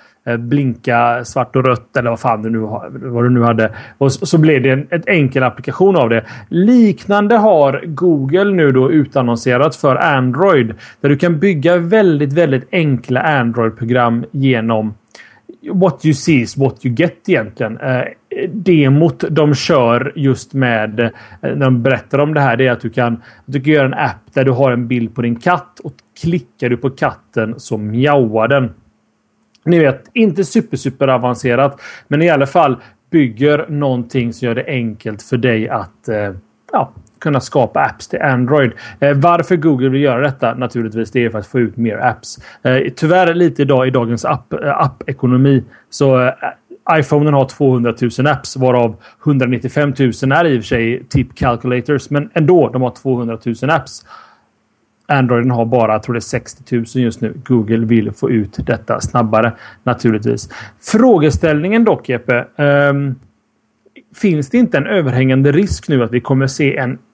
blinka svart och rött eller vad du nu hade, och så blev det en enkel applikation av det. Liknande har Google nu då utannonserat för Android, där du kan bygga väldigt, väldigt enkla Android-program genom what you see is what you get egentligen. Demot de kör just med när de berättar om det här, det är att du kan göra en app där du har en bild på din katt och klickar du på katten så mjauar den. Ni vet, inte super avancerat, men i alla fall bygger någonting som gör det enkelt för dig att kunna skapa apps till Android. Varför Google vill göra detta? Naturligtvis det är för att få ut mer apps. Tyvärr lite idag i dagens app-ekonomi så iPhonen har 200 000 apps, varav 195 000 är i och för sig tip calculators, men ändå, de har 200 000 apps. Androiden har bara, jag tror det är 60 000 just nu. Google vill få ut detta snabbare, naturligtvis. Frågeställningen dock, Jeppe. Finns det inte en överhängande risk nu att vi kommer se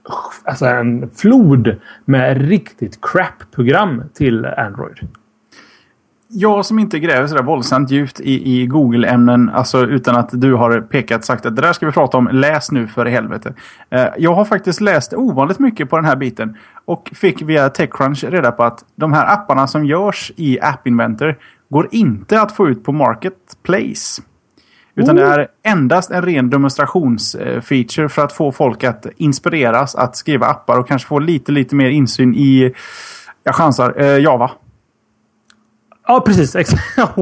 en flod med riktigt crap-program till Android? Jag som inte gräver sådär våldsamt djupt i Google-ämnen, alltså utan att du har sagt att det där ska vi prata om, läs nu för helvete. Jag har faktiskt läst ovanligt mycket på den här biten och fick via TechCrunch reda på att de här apparna som görs i App Inventor går inte att få ut på Marketplace. Utan det är endast en ren demonstrationsfeature för att få folk att inspireras att skriva appar och kanske få lite mer insyn i, jag chansar, Java. Ja, precis. 1.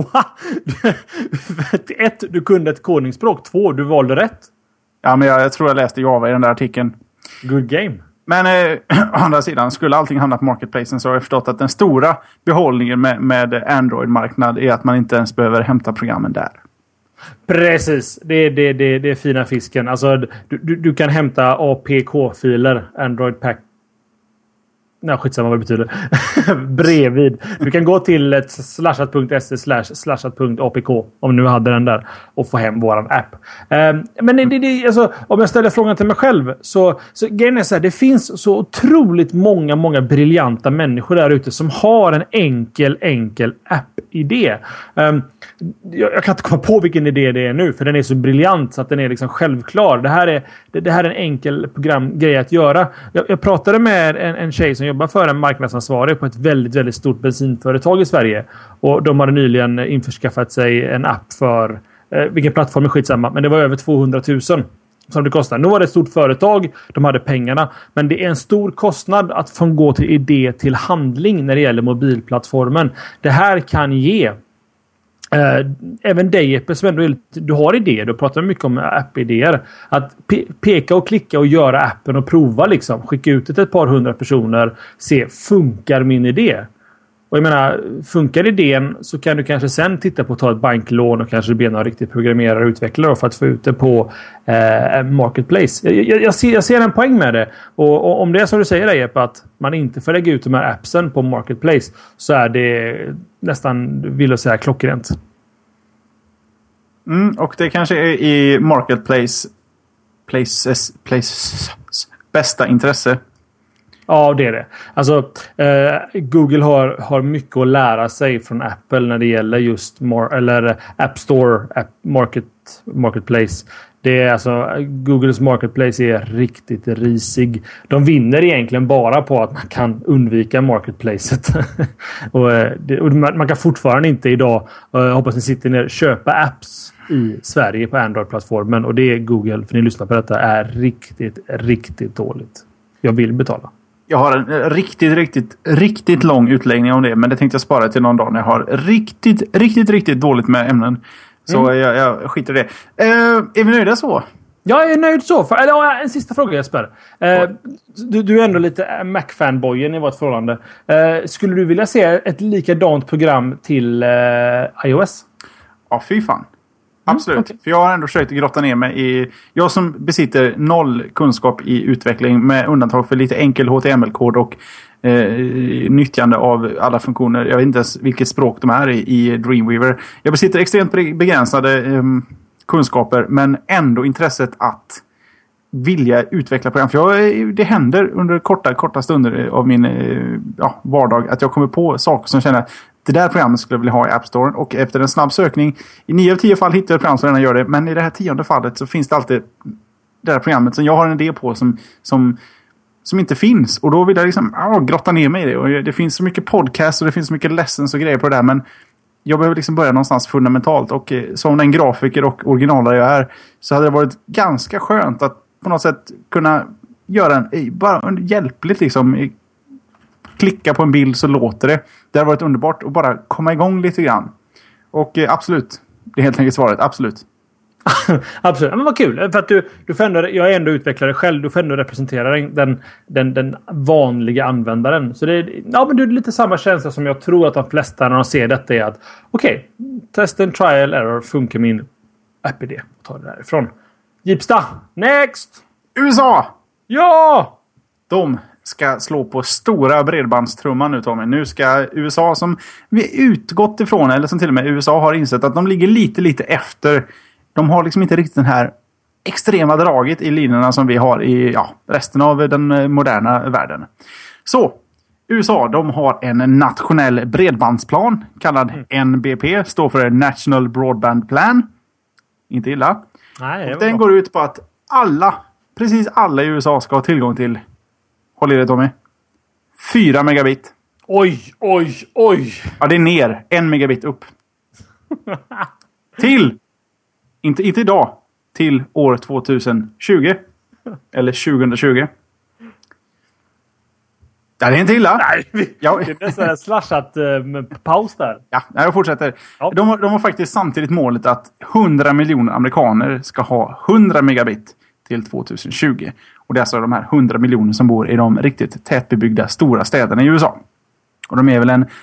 Du kunde ett kodningsspråk. 2. Du valde rätt. Ja, men jag tror jag läste Java i den där artikeln. Good game. Men å andra sidan, skulle allting hamna på Marketplacen så har jag förstått att den stora behållningen med Android-marknad är att man inte ens behöver hämta programmen där. Precis. Det är fina fisken. Alltså, du kan hämta APK-filer, Android Pack. Nej, skitsamma vad det betyder. Bredvid. Du kan gå till ett slashat.se/slashat.apk om du hade den där och få hem våran app. Men alltså, om jag ställer frågan till mig själv så grejen är så här, det finns så otroligt många briljanta människor där ute som har en enkel app-idé. Jag kan inte komma på vilken idé det är nu, för den är så briljant så att den är liksom självklar. Det här är en enkel programgrej att göra. Jag pratade med en tjej som jobbar för en marknadsansvarig på ett väldigt, väldigt stort bensinföretag i Sverige. Och de hade nyligen införskaffat sig en app för vilken plattform är skitsamma, men det var över 200 000 som det kostar. Nu var det ett stort företag, de hade pengarna, men det är en stor kostnad att få gå till idé till handling när det gäller mobilplattformen. Det här kan ge även dig, Jeppe, som ändå du har idéer, du pratar mycket om app-idéer, att peka och klicka och göra appen och prova liksom, skicka ut ett par hundra personer, se, funkar min idé? Och jag menar, funkar idén så kan du kanske sen titta på att ta ett banklån och kanske be någon riktigt programmerare och utvecklare för att få ut det på Marketplace. Jag ser en poäng med det. Och om det är som du säger, Jeppe, att man inte får lägga ut de här appsen på Marketplace, så är det nästan, vill jag säga, klockrent. Och det kanske är i Marketplace bästa intresse Ja, det är det. Alltså, Google har mycket att lära sig från Apple när det gäller just App Store, Marketplace. Det är alltså, Googles Marketplace är riktigt risig. De vinner egentligen bara på att man kan undvika Marketplacet. och man kan fortfarande inte idag, hoppas ni sitter ner, köpa apps i Sverige på Android-plattformen. Och det är Google, för ni lyssnar på detta, är riktigt, riktigt dåligt. Jag vill betala. Jag har en riktigt lång utläggning om det. Men det tänkte jag spara till någon dag när jag har riktigt dåligt med ämnen. Så jag skiter i det. Är vi nöjda så? Jag är nöjd så. En sista fråga, Jesper. Du är ändå lite Mac-fanboyen i vårt förhållande. Skulle du vilja se ett likadant program till iOS? Ja, fy fan. Absolut. Okay. För jag har ändå försökt grotta ner mig i... Jag som besitter noll kunskap i utveckling med undantag för lite enkel HTML-kod och nyttjande av alla funktioner. Jag vet inte ens vilket språk de är i Dreamweaver. Jag besitter extremt begränsade kunskaper men ändå intresset att vilja utveckla program. För det händer under korta stunder av min vardag att jag kommer på saker som känner att det där programmet skulle jag vilja ha i App Store. Och efter en snabb sökning, i 9 av 10 fall hittar jag ett program som redan gör det. Men i det här 10:e fallet så finns det alltid det där programmet som jag har en idé på som inte finns. Och då vill jag liksom grotta ner mig i det. Och det finns så mycket podcast och det finns så mycket lessons och grejer på det där. Men jag behöver liksom börja någonstans fundamentalt. Och som den grafiker och originalare jag är så hade det varit ganska skönt att på något sätt kunna göra bara hjälpligt liksom klicka på en bild så låter det. Det har varit underbart att bara komma igång lite grann. Och absolut. Det är helt enkelt svaret. Absolut. Absolut. Men vad kul. För att du får ändå, jag är ändå utvecklare själv. Du får ändå representera den vanliga användaren. Så det är lite samma känsla som jag tror att de flesta när de ser detta är att okej, test and trial error funkar min app-idé. Ta det därifrån. Gipsta. Next! USA! Ja! De ska slå på stora bredbandstrumman nu, Tommy. Nu ska USA, som vi utgått ifrån, eller som till och med USA har insett att de ligger lite efter. De har liksom inte riktigt den här extrema draget i linjerna som vi har i resten av den moderna världen. Så, USA, de har en nationell bredbandsplan kallad NBP, står för National Broadband Plan. Inte illa. Nej, och den går ut på att precis alla i USA ska ha tillgång till, håll i det Tommy, 4 megabit. Oj. Ja, det är ner. 1 megabit upp. Till, inte idag, till år 2020. Eller 2020. Ja, det är inte illa. Nej, det är nästan slashat med paus där. Ja, jag fortsätter. Ja. De har faktiskt samtidigt målet att 100 miljoner amerikaner ska ha 100 megabit till 2020. Och det är alltså de här 100 miljoner som bor i de riktigt tätbebyggda stora städerna i USA. Och de är väl en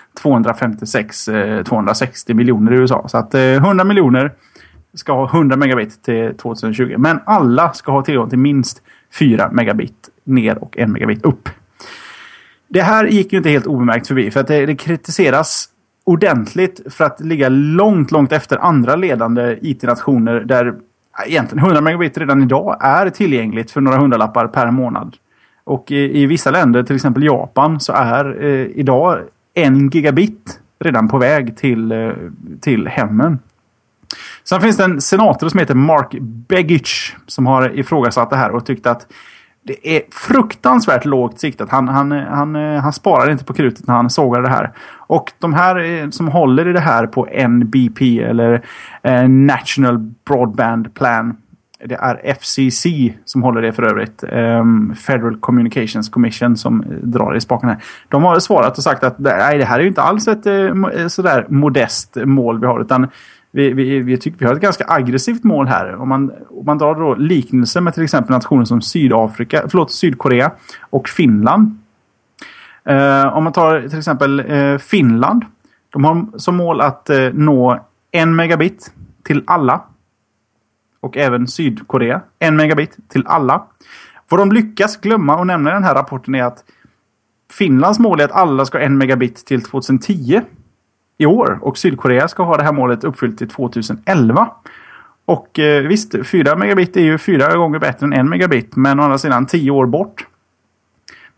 256-260 miljoner i USA. Så att 100 miljoner ska ha 100 megabit till 2020. Men alla ska ha tillgång till minst 4 megabit ner och 1 megabit upp. Det här gick ju inte helt obemärkt förbi. För att det kritiseras ordentligt för att ligga långt efter andra ledande IT-nationer där egentligen 100 megabit redan idag är tillgängligt för några hundralappar per månad. Och i vissa länder, till exempel Japan, så är idag 1 gigabit redan på väg till hemmen. Sen finns det en senator som heter Mark Begich som har ifrågasatt det här och tyckt att det är fruktansvärt lågt siktat. Han sparar inte på krutet när han sågar det här. Och de här som håller i det här på NBP eller National Broadband Plan, det är FCC som håller det för övrigt. Federal Communications Commission som drar i spaken här. De har svarat och sagt att nej, det här är ju inte alls ett sådär modest mål vi har, utan vi tycker vi har ett ganska aggressivt mål här. Om man drar då liknelser med till exempel nationer som Sydkorea och Finland. Om man tar till exempel Finland. De har som mål att nå 1 megabit till alla. Och även Sydkorea. 1 megabit till alla. Vad de lyckas glömma och nämna i den här rapporten är att Finlands mål är att alla ska ha 1 megabit till 2010 i år. Och Sydkorea ska ha det här målet uppfyllt till 2011. Och visst, 4 megabit är ju 4 gånger bättre än 1 megabit. Men å andra sidan 10 år bort.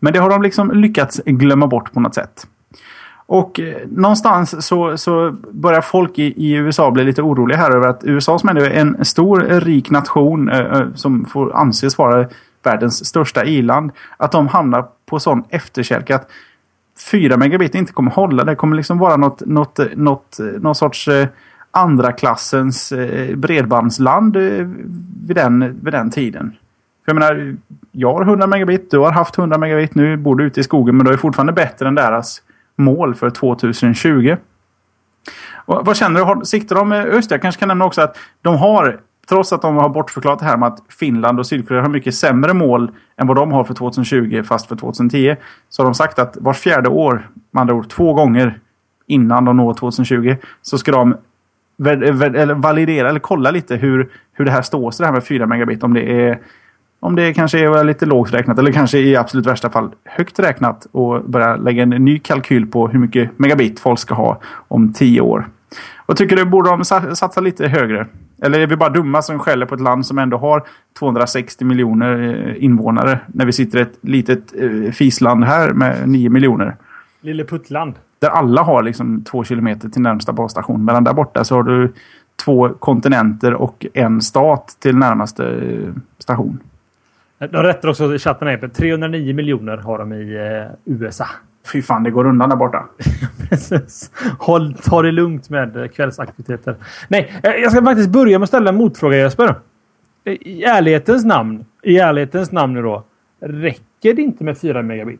Men det har de liksom lyckats glömma bort på något sätt. Och någonstans så börjar folk i USA bli lite oroliga här över att USA som är en stor, rik nation som får anses vara världens största i-land, att de hamnar på sån efterkälke att 4 megabit inte kommer hålla. Det kommer liksom vara någon sorts andra klassens bredbandsland vid den tiden. För jag menar, jag har 100 megabit, du har haft 100 megabit, nu bor du ute i skogen, men du är fortfarande bättre än deras mål för 2020. Och vad känner du? Siktar de med öst? Jag kanske kan nämna också att de har, trots att de har bortförklarat det här med att Finland och Sydkorea har mycket sämre mål än vad de har för 2020 fast för 2010, så har de sagt att var 4:e år, med andra ord 2 gånger innan de når 2020, så ska de validera eller kolla lite hur det här står sig, det här med 4 megabit, om det kanske är lite lågt räknat eller kanske i absolut värsta fall högt räknat, och börja lägga en ny kalkyl på hur mycket megabit folk ska ha om 10 år. Och tycker du, borde de satsa lite högre? Eller är vi bara dumma som skäller på ett land som ändå har 260 miljoner invånare när vi sitter i ett litet fisland här med 9 miljoner? Lille puttland. Där alla har liksom 2 kilometer till närmsta basstation. Medan där borta så har du 2 kontinenter och en stat till närmaste station. De rättar också i chatten här. 309 miljoner har de i USA. Fy fan, det går undan där borta. Precis. Ta det lugnt med kvällsaktiviteter. Nej, jag ska faktiskt börja med att ställa en motfråga, Jesper. I ärlighetens namn nu då. Räcker det inte med 4 megabit?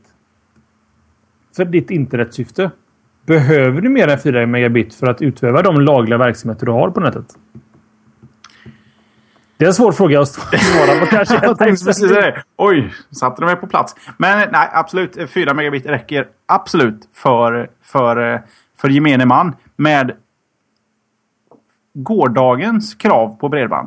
För ditt internetsyfte. Behöver du mer än 4 megabit för att utöva de lagliga verksamheter du har på nätet? Det är en svår fråga att svara på kanske. Oj, satte de mig på plats. Men nej, absolut. 4 megabit räcker absolut för gemene man med gårdagens krav på bredband.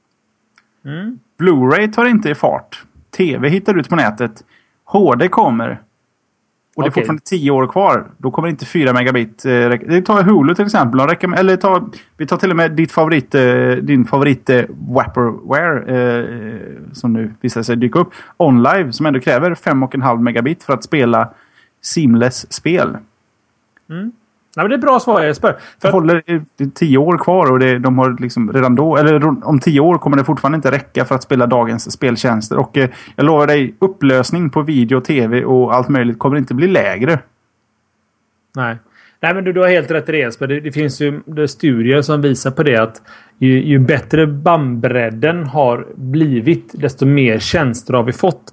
Blu-ray tar inte i fart. TV hittar ut på nätet. HD kommer. Och det är fortfarande 10 år kvar. Då kommer inte 4 megabit. Det tar Hulu till exempel. Vi tar till och med din favorit Wapperware som nu visar sig dyka upp. OnLive som ändå kräver 5,5 megabit för att spela seamless spel. Ja, men det är bra svar, Jesper. Det håller 10 år kvar och de har liksom redan då, eller om 10 år kommer det fortfarande inte räcka för att spela dagens speltjänster. Och jag lovar dig, upplösning på video, tv och allt möjligt kommer inte bli lägre. Nej, men du har helt rätt i det, Jesper. Det finns ju studier som visar på det att ju bättre bandbredden har blivit, desto mer tjänster har vi fått.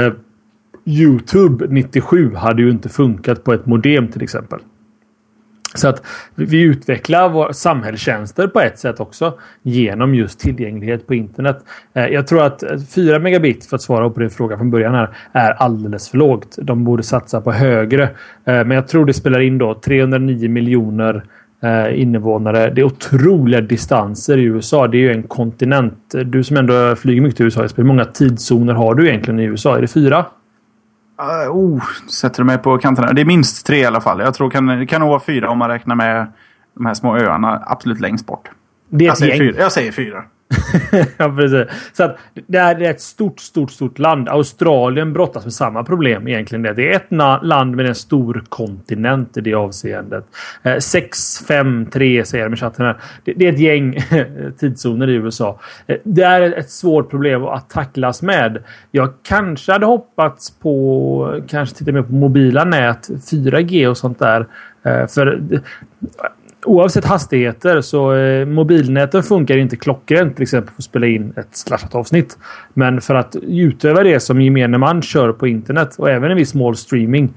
YouTube 97 hade ju inte funkat på ett modem till exempel. Så att vi utvecklar våra samhällstjänster på ett sätt också genom just tillgänglighet på internet. Jag tror att 4 megabit, för att svara på din fråga från början här, är alldeles för lågt. De borde satsa på högre. Men jag tror det spelar in då 309 miljoner invånare. Det är otroliga distanser i USA. Det är ju en kontinent. Du som ändå flyger mycket till USA, hur många tidszoner har du egentligen i USA? Är det 4? Sätter du mig på kanterna. Det är minst 3 i alla fall. Jag tror det kan nog vara 4 om man räknar med de här små öarna absolut längst bort. Jag säger 4. Ja, precis. Så att det är ett stort land. Australien brottas med samma problem egentligen. Det är ett land med en stor kontinent i det avseendet. 6, 5, 3 säger de i chatten här. Det är ett gäng tidszoner i USA. Det är ett svårt problem att tacklas med. Jag kanske hade hoppats på, kanske titta mer på mobila nät, 4G och sånt där. För oavsett hastigheter så mobilnäten funkar inte klockrent till exempel för att spela in ett slashat avsnitt. Men för att utöva det som gemene man kör på internet och även en viss small streaming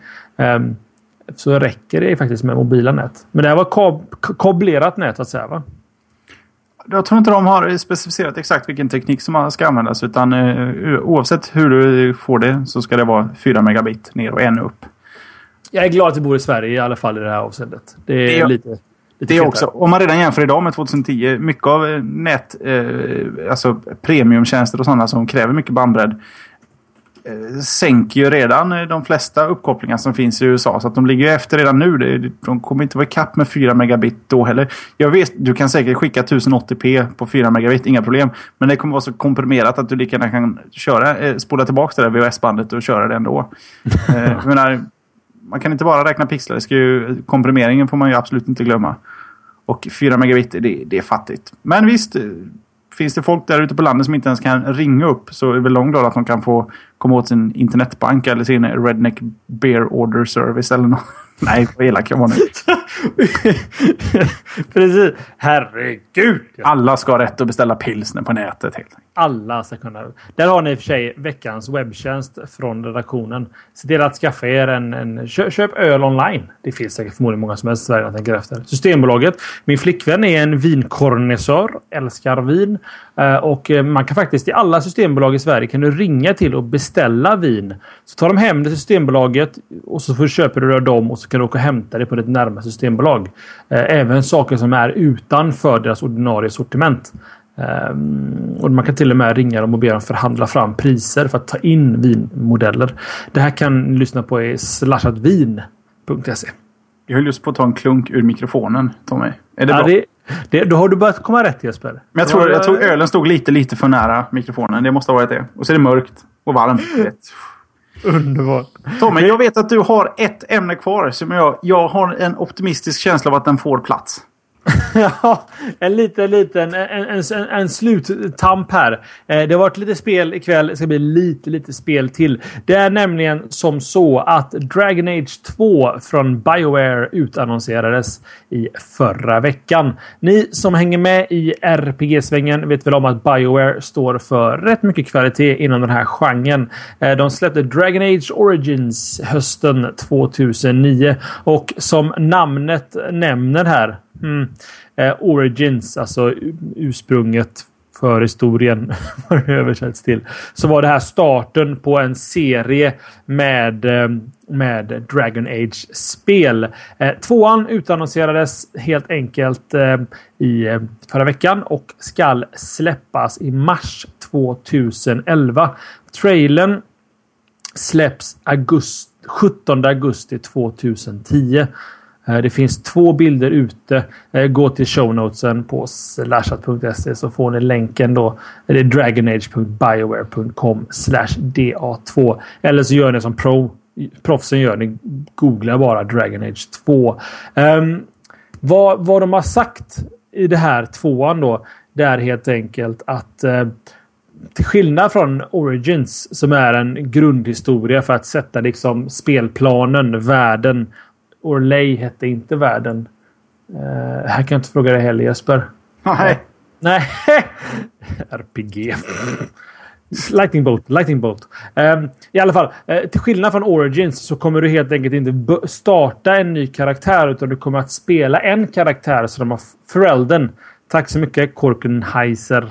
så räcker det faktiskt med mobila nät. Men det här var kablerat nät att säga, va? Jag tror inte de har specificerat exakt vilken teknik som man ska användas, utan oavsett hur du får det så ska det vara 4 megabit ner och en upp. Jag är glad att vi bor i Sverige i alla fall i det här avseendet. Det är lite det är också, om man redan jämför idag med 2010, mycket av nät, alltså premiumtjänster och sådana som kräver mycket bandbredd sänker ju redan de flesta uppkopplingar som finns i USA. Så att de ligger efter redan nu. De kommer inte vara i kapp med 4 megabit då heller. Jag vet, du kan säkert skicka 1080p på 4 megabit, inga problem. Men det kommer vara så komprimerat att du lika gärna kan spola tillbaka det där VHS-bandet och köra det ändå. Jag menar, man kan inte bara räkna pixlar. Komprimeringen får man ju absolut inte glömma. Och 4 megabit, det är fattigt. Men visst, finns det folk där ute på landet som inte ens kan ringa upp, så är det väl långt glad att de kan få komma åt sin internetbank eller sin Redneck Beer Order Service eller något. Nej, vad elak jag var nu. Precis. Herregud. Alla ska ha rätt att beställa pilsner på nätet helt enkelt. Alla ska kunna. Där har ni i och för sig veckans webbtjänst från redaktionen. Se till att skaffa er köp öl online. Det finns säkert förmodligen många som helst i Sverige att tänka efter. Systembolaget. Min flickvän är en vinkornissör. Älskar vin. Och man kan faktiskt i alla systembolag i Sverige kan du ringa till och beställa vin. Så tar de hem det till Systembolaget och så köper du dem och så kan du åka och hämta det på ditt närmaste systembolag. Även saker som är utanför deras ordinarie sortiment. Och man kan till och med ringa dem och be dem förhandla fram priser för att ta in vinmodeller. Det här kan ni lyssna på i slashatvin.se. Jag höll just på att ta en klunk ur mikrofonen, Tommy. Är det bra? Då har du börjat komma rätt, Jesper. Men jag tror ölen stod lite för nära mikrofonen. Det måste ha varit det. Och så är det mörkt och varmt. Underbart. Tommy, jag vet att du har ett ämne kvar som jag har en optimistisk känsla av att den får plats. Ja, en sluttamp här. Det har varit lite spel ikväll. Det ska bli lite spel till. Det är nämligen som så att Dragon Age 2 från BioWare utannonserades i förra veckan. Ni som hänger med i RPG-svängen vet väl om att BioWare står för rätt mycket kvalitet inom den här genren. De släppte Dragon Age Origins hösten 2009 och som namnet nämner här Origins, alltså ursprunget för historien vad det översätts till, så var det här starten på en serie med Dragon Age-spel. Tvåan utannonserades helt enkelt i förra veckan och ska släppas i mars 2011. Trailern släpps 17 augusti 2010. Det finns 2 bilder ute. Gå till shownotesen på slashat.se så får ni länken då. Det är dragonage.bioware.com/da2. Eller så gör ni som proffsen gör. Ni googlar bara Dragon Age 2. Vad de har sagt i det här 2an då, det är helt enkelt att till skillnad från Origins som är en grundhistoria för att sätta liksom spelplanen, världen. Orley hette inte världen. Här kan jag inte fråga dig heller, Jesper. Nej. RPG. Lightning Bolt. I alla fall, till skillnad från Origins så kommer du helt enkelt inte starta en ny karaktär utan du kommer att spela en karaktär som de har förälden. Tack så mycket, Korkensier.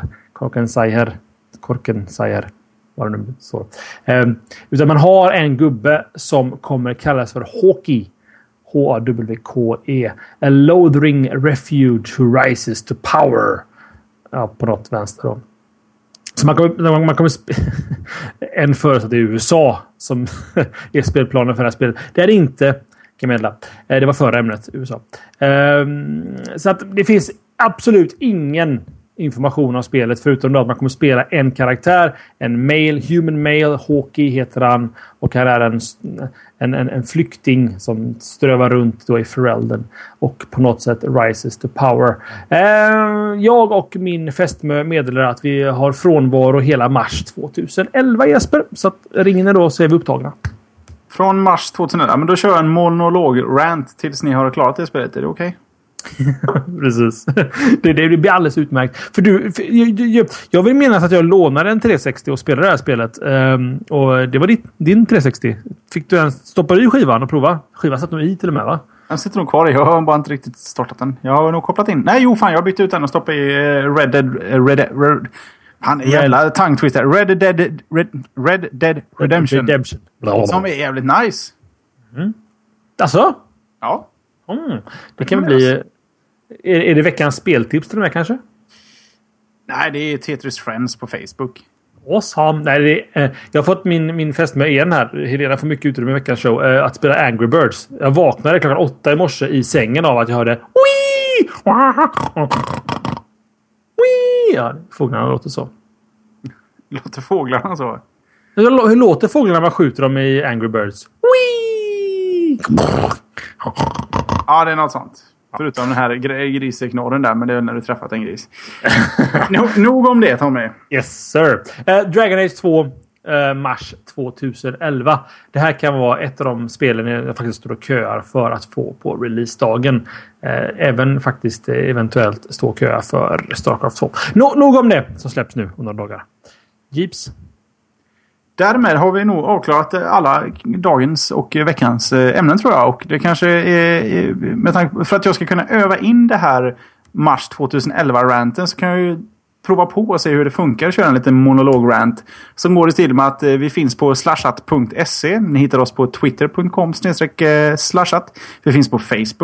Vad det nu så. Utan man har en gubbe som kommer kallas för Hawkeye. H-A-W-K-E. A loathing refuge who rises to power. Ja, på något vänster då. Så man kommer en förutsatt i USA som är spelplanen för det här spelet. Det är det inte, kan jag meddela. Det var förra ämnet, USA. Så att det finns absolut ingen information om spelet förutom att man kommer spela en karaktär, en human male, Hawkeye heter han, och här är en flykting som strövar runt då i förälden och på något sätt rises to power. Jag och min fästmö meddelar att vi har frånvaro hela mars 2011, Jesper, så att ringer då så är vi upptagna. Från mars 2011, men då kör jag en monolog-rant tills ni har klarat det spelet, är det okej? Precis. Det blir alldeles utmärkt. För jag vill minnas att jag lånade en 360 och spelade det här spelet. Och det var din 360. Fick du ens stoppa i skivan och prova? Skivan satt nog i till och med, va? Jag sitter nog kvar i. Jag har bara inte riktigt startat den. Jag har nog kopplat in. Nej, jag har bytt ut den och stoppat i Red Dead. Han är jävla tongue-twister. Red Dead Redemption. Som är jävligt nice. Alltså? Ja. Det kan bli... Är det veckans speltips till och med kanske? Nej, det är Tetris Friends på Facebook. Nej, jag har fått min fästmö igen här. Helena får mycket utrymme i veckans show. Att spela Angry Birds. Jag vaknade klockan 8 i morse i sängen av att jag hörde Wii! Wii! Ja, fåglarna låter så. Låter fåglarna så? Hur låter fåglarna när man skjuter dem i Angry Birds? Wii! Ja, det är något sånt. Förutom den här griseknorren där, men det är när du träffat en gris. Nog om det, Tommy. Yes, sir. Dragon Age 2, mars 2011. Det här kan vara ett av de spelen jag faktiskt står och köar för att få på releasedagen. Även faktiskt eventuellt stå och köa för StarCraft 2. Nog om det som släpps nu om några dagar. Jeeps. Därmed har vi nog avklarat alla dagens och veckans ämnen, tror jag. Och det kanske är med tanke för att jag ska kunna öva in det här mars 2011-ranten, så kan jag ju prova på och se hur det funkar att köra en liten monolog-rant som går i stil med att vi finns på slashat.se. Ni hittar oss på twitter.com/slashat. Vi finns på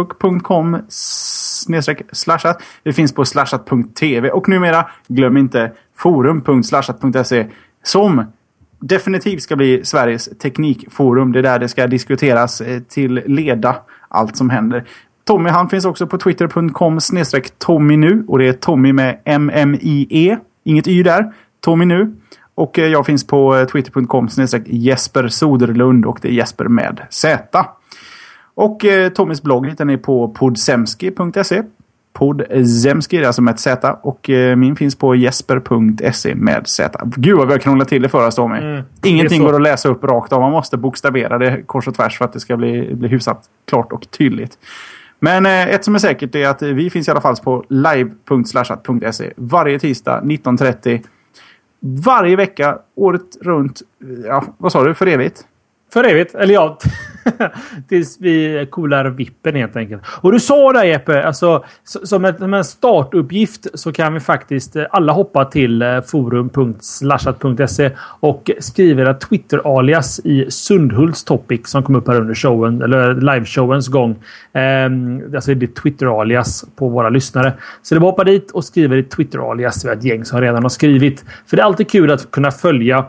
facebook.com/slashat. Vi finns på slashat.tv och numera, glöm inte, forum.slashat.se som definitivt ska bli Sveriges teknikforum. Det är där det ska diskuteras till leda allt som händer. Tommy, han finns också på twitter.com/Tommy nu. Och det är Tommy med MMIE. Inget Y där. Tommy nu. Och jag finns på twitter.com/Jesper Soderlund. Och det är Jesper med Z. Och Tommys blogg den är på podzemski.se. Podzemski, alltså med ett Z. Och min finns på jesper.se med Z. Gud vad vi har krånglat till det för oss, Tommy. Ingenting går att läsa upp rakt av. Man måste bokstavera det kors och tvärs för att det ska bli hyfsat klart och tydligt. Men ett som är säkert är att vi finns i alla fall på live.slashat.se varje tisdag 19:30. Varje vecka, året runt. Ja, vad sa du? För evigt? För evigt, eller ja. Tills vi coolar vippen helt enkelt. Och du sa där, Jeppe, alltså, som en startuppgift så kan vi faktiskt alla hoppa till forum.slashat.se och skriva ett Twitter-alias i Sundhults topic som kom upp här under showen, eller live-showens gång. Alltså det är Twitter-alias på våra lyssnare. Så det är bara hoppa dit och skriva ditt Twitter-alias. Vi har ett gäng som redan har skrivit. För det är alltid kul att kunna följa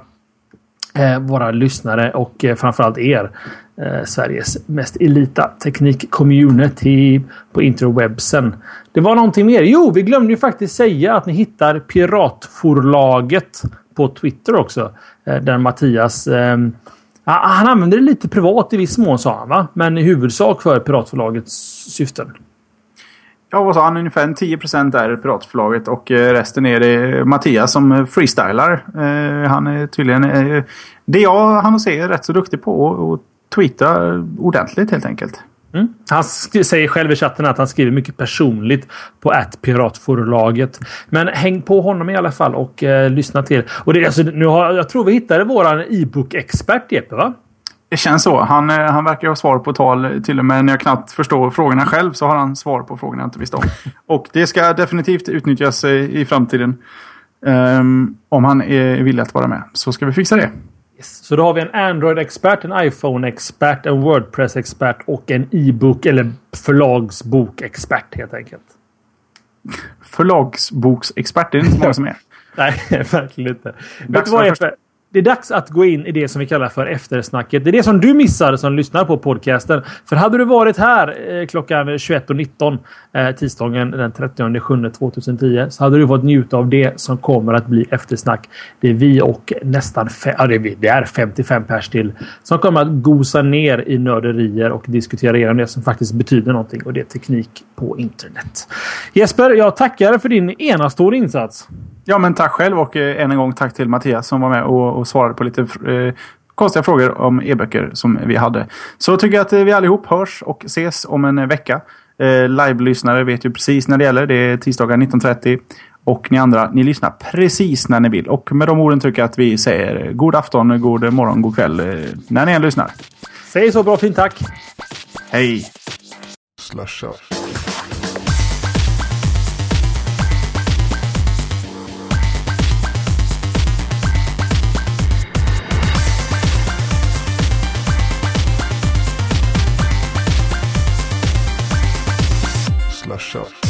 våra lyssnare och framförallt er, Sveriges mest elita teknik-community på interwebsen. Det var någonting mer. Jo, vi glömde ju faktiskt säga att ni hittar Piratforlaget på Twitter också. Där Mattias han använder det lite privat i viss mån, sa han, va? Men i huvudsak för Piratforlagets syften. Ja, vad sa han? Ungefär 10% är Piratförlaget och resten är det Mattias som freestylar. Han är tydligen det han och se är rätt så duktig på och twittra ordentligt helt enkelt. Han säger själv i chatten att han skriver mycket personligt på @piratforlaget. Men häng på honom i alla fall och lyssna till. Och det, alltså, jag tror vi hittade våran e-book-expert, Jeppe, va? Det känns så. Han verkar ha svar på tal. Till och med när jag knappt förstår frågorna själv så har han svar på frågorna jag inte visste om. Och det ska definitivt utnyttjas i framtiden. Om han är villig att vara med. Så ska vi fixa det. Yes. Så då har vi en Android-expert, en iPhone-expert, en WordPress-expert och en e-book eller förlagsbok-expert helt enkelt. Förlagsboksexpert, det är inte så många som är. Nej, verkligen inte. Vet du vad, Jeppe? Det är dags att gå in i det som vi kallar för eftersnacket. Det är det som du missade som lyssnar på podcasten. För hade du varit här klockan 21:19 tisdagen den 30/7/2010 så hade du fått njuta av det som kommer att bli eftersnack. Det är vi och nästan det är 55 pers till som kommer att gosa ner i nörderier och diskutera igenom det som faktiskt betyder någonting, och det är teknik på internet. Jesper, jag tackar för din enastående insats. Ja, men tack själv, och än en gång tack till Mattias som var med och svarade på lite konstiga frågor om e-böcker som vi hade. Så tycker jag att vi allihop hörs och ses om en vecka. Live-lyssnare vet ju precis när det gäller. Det är tisdagar 19:30. Och ni andra, ni lyssnar precis när ni vill. Och med de orden tycker jag att vi säger god afton, god morgon, god kväll när ni än lyssnar. Säg så bra, fint, tack. Hej. Slashat. Slashat.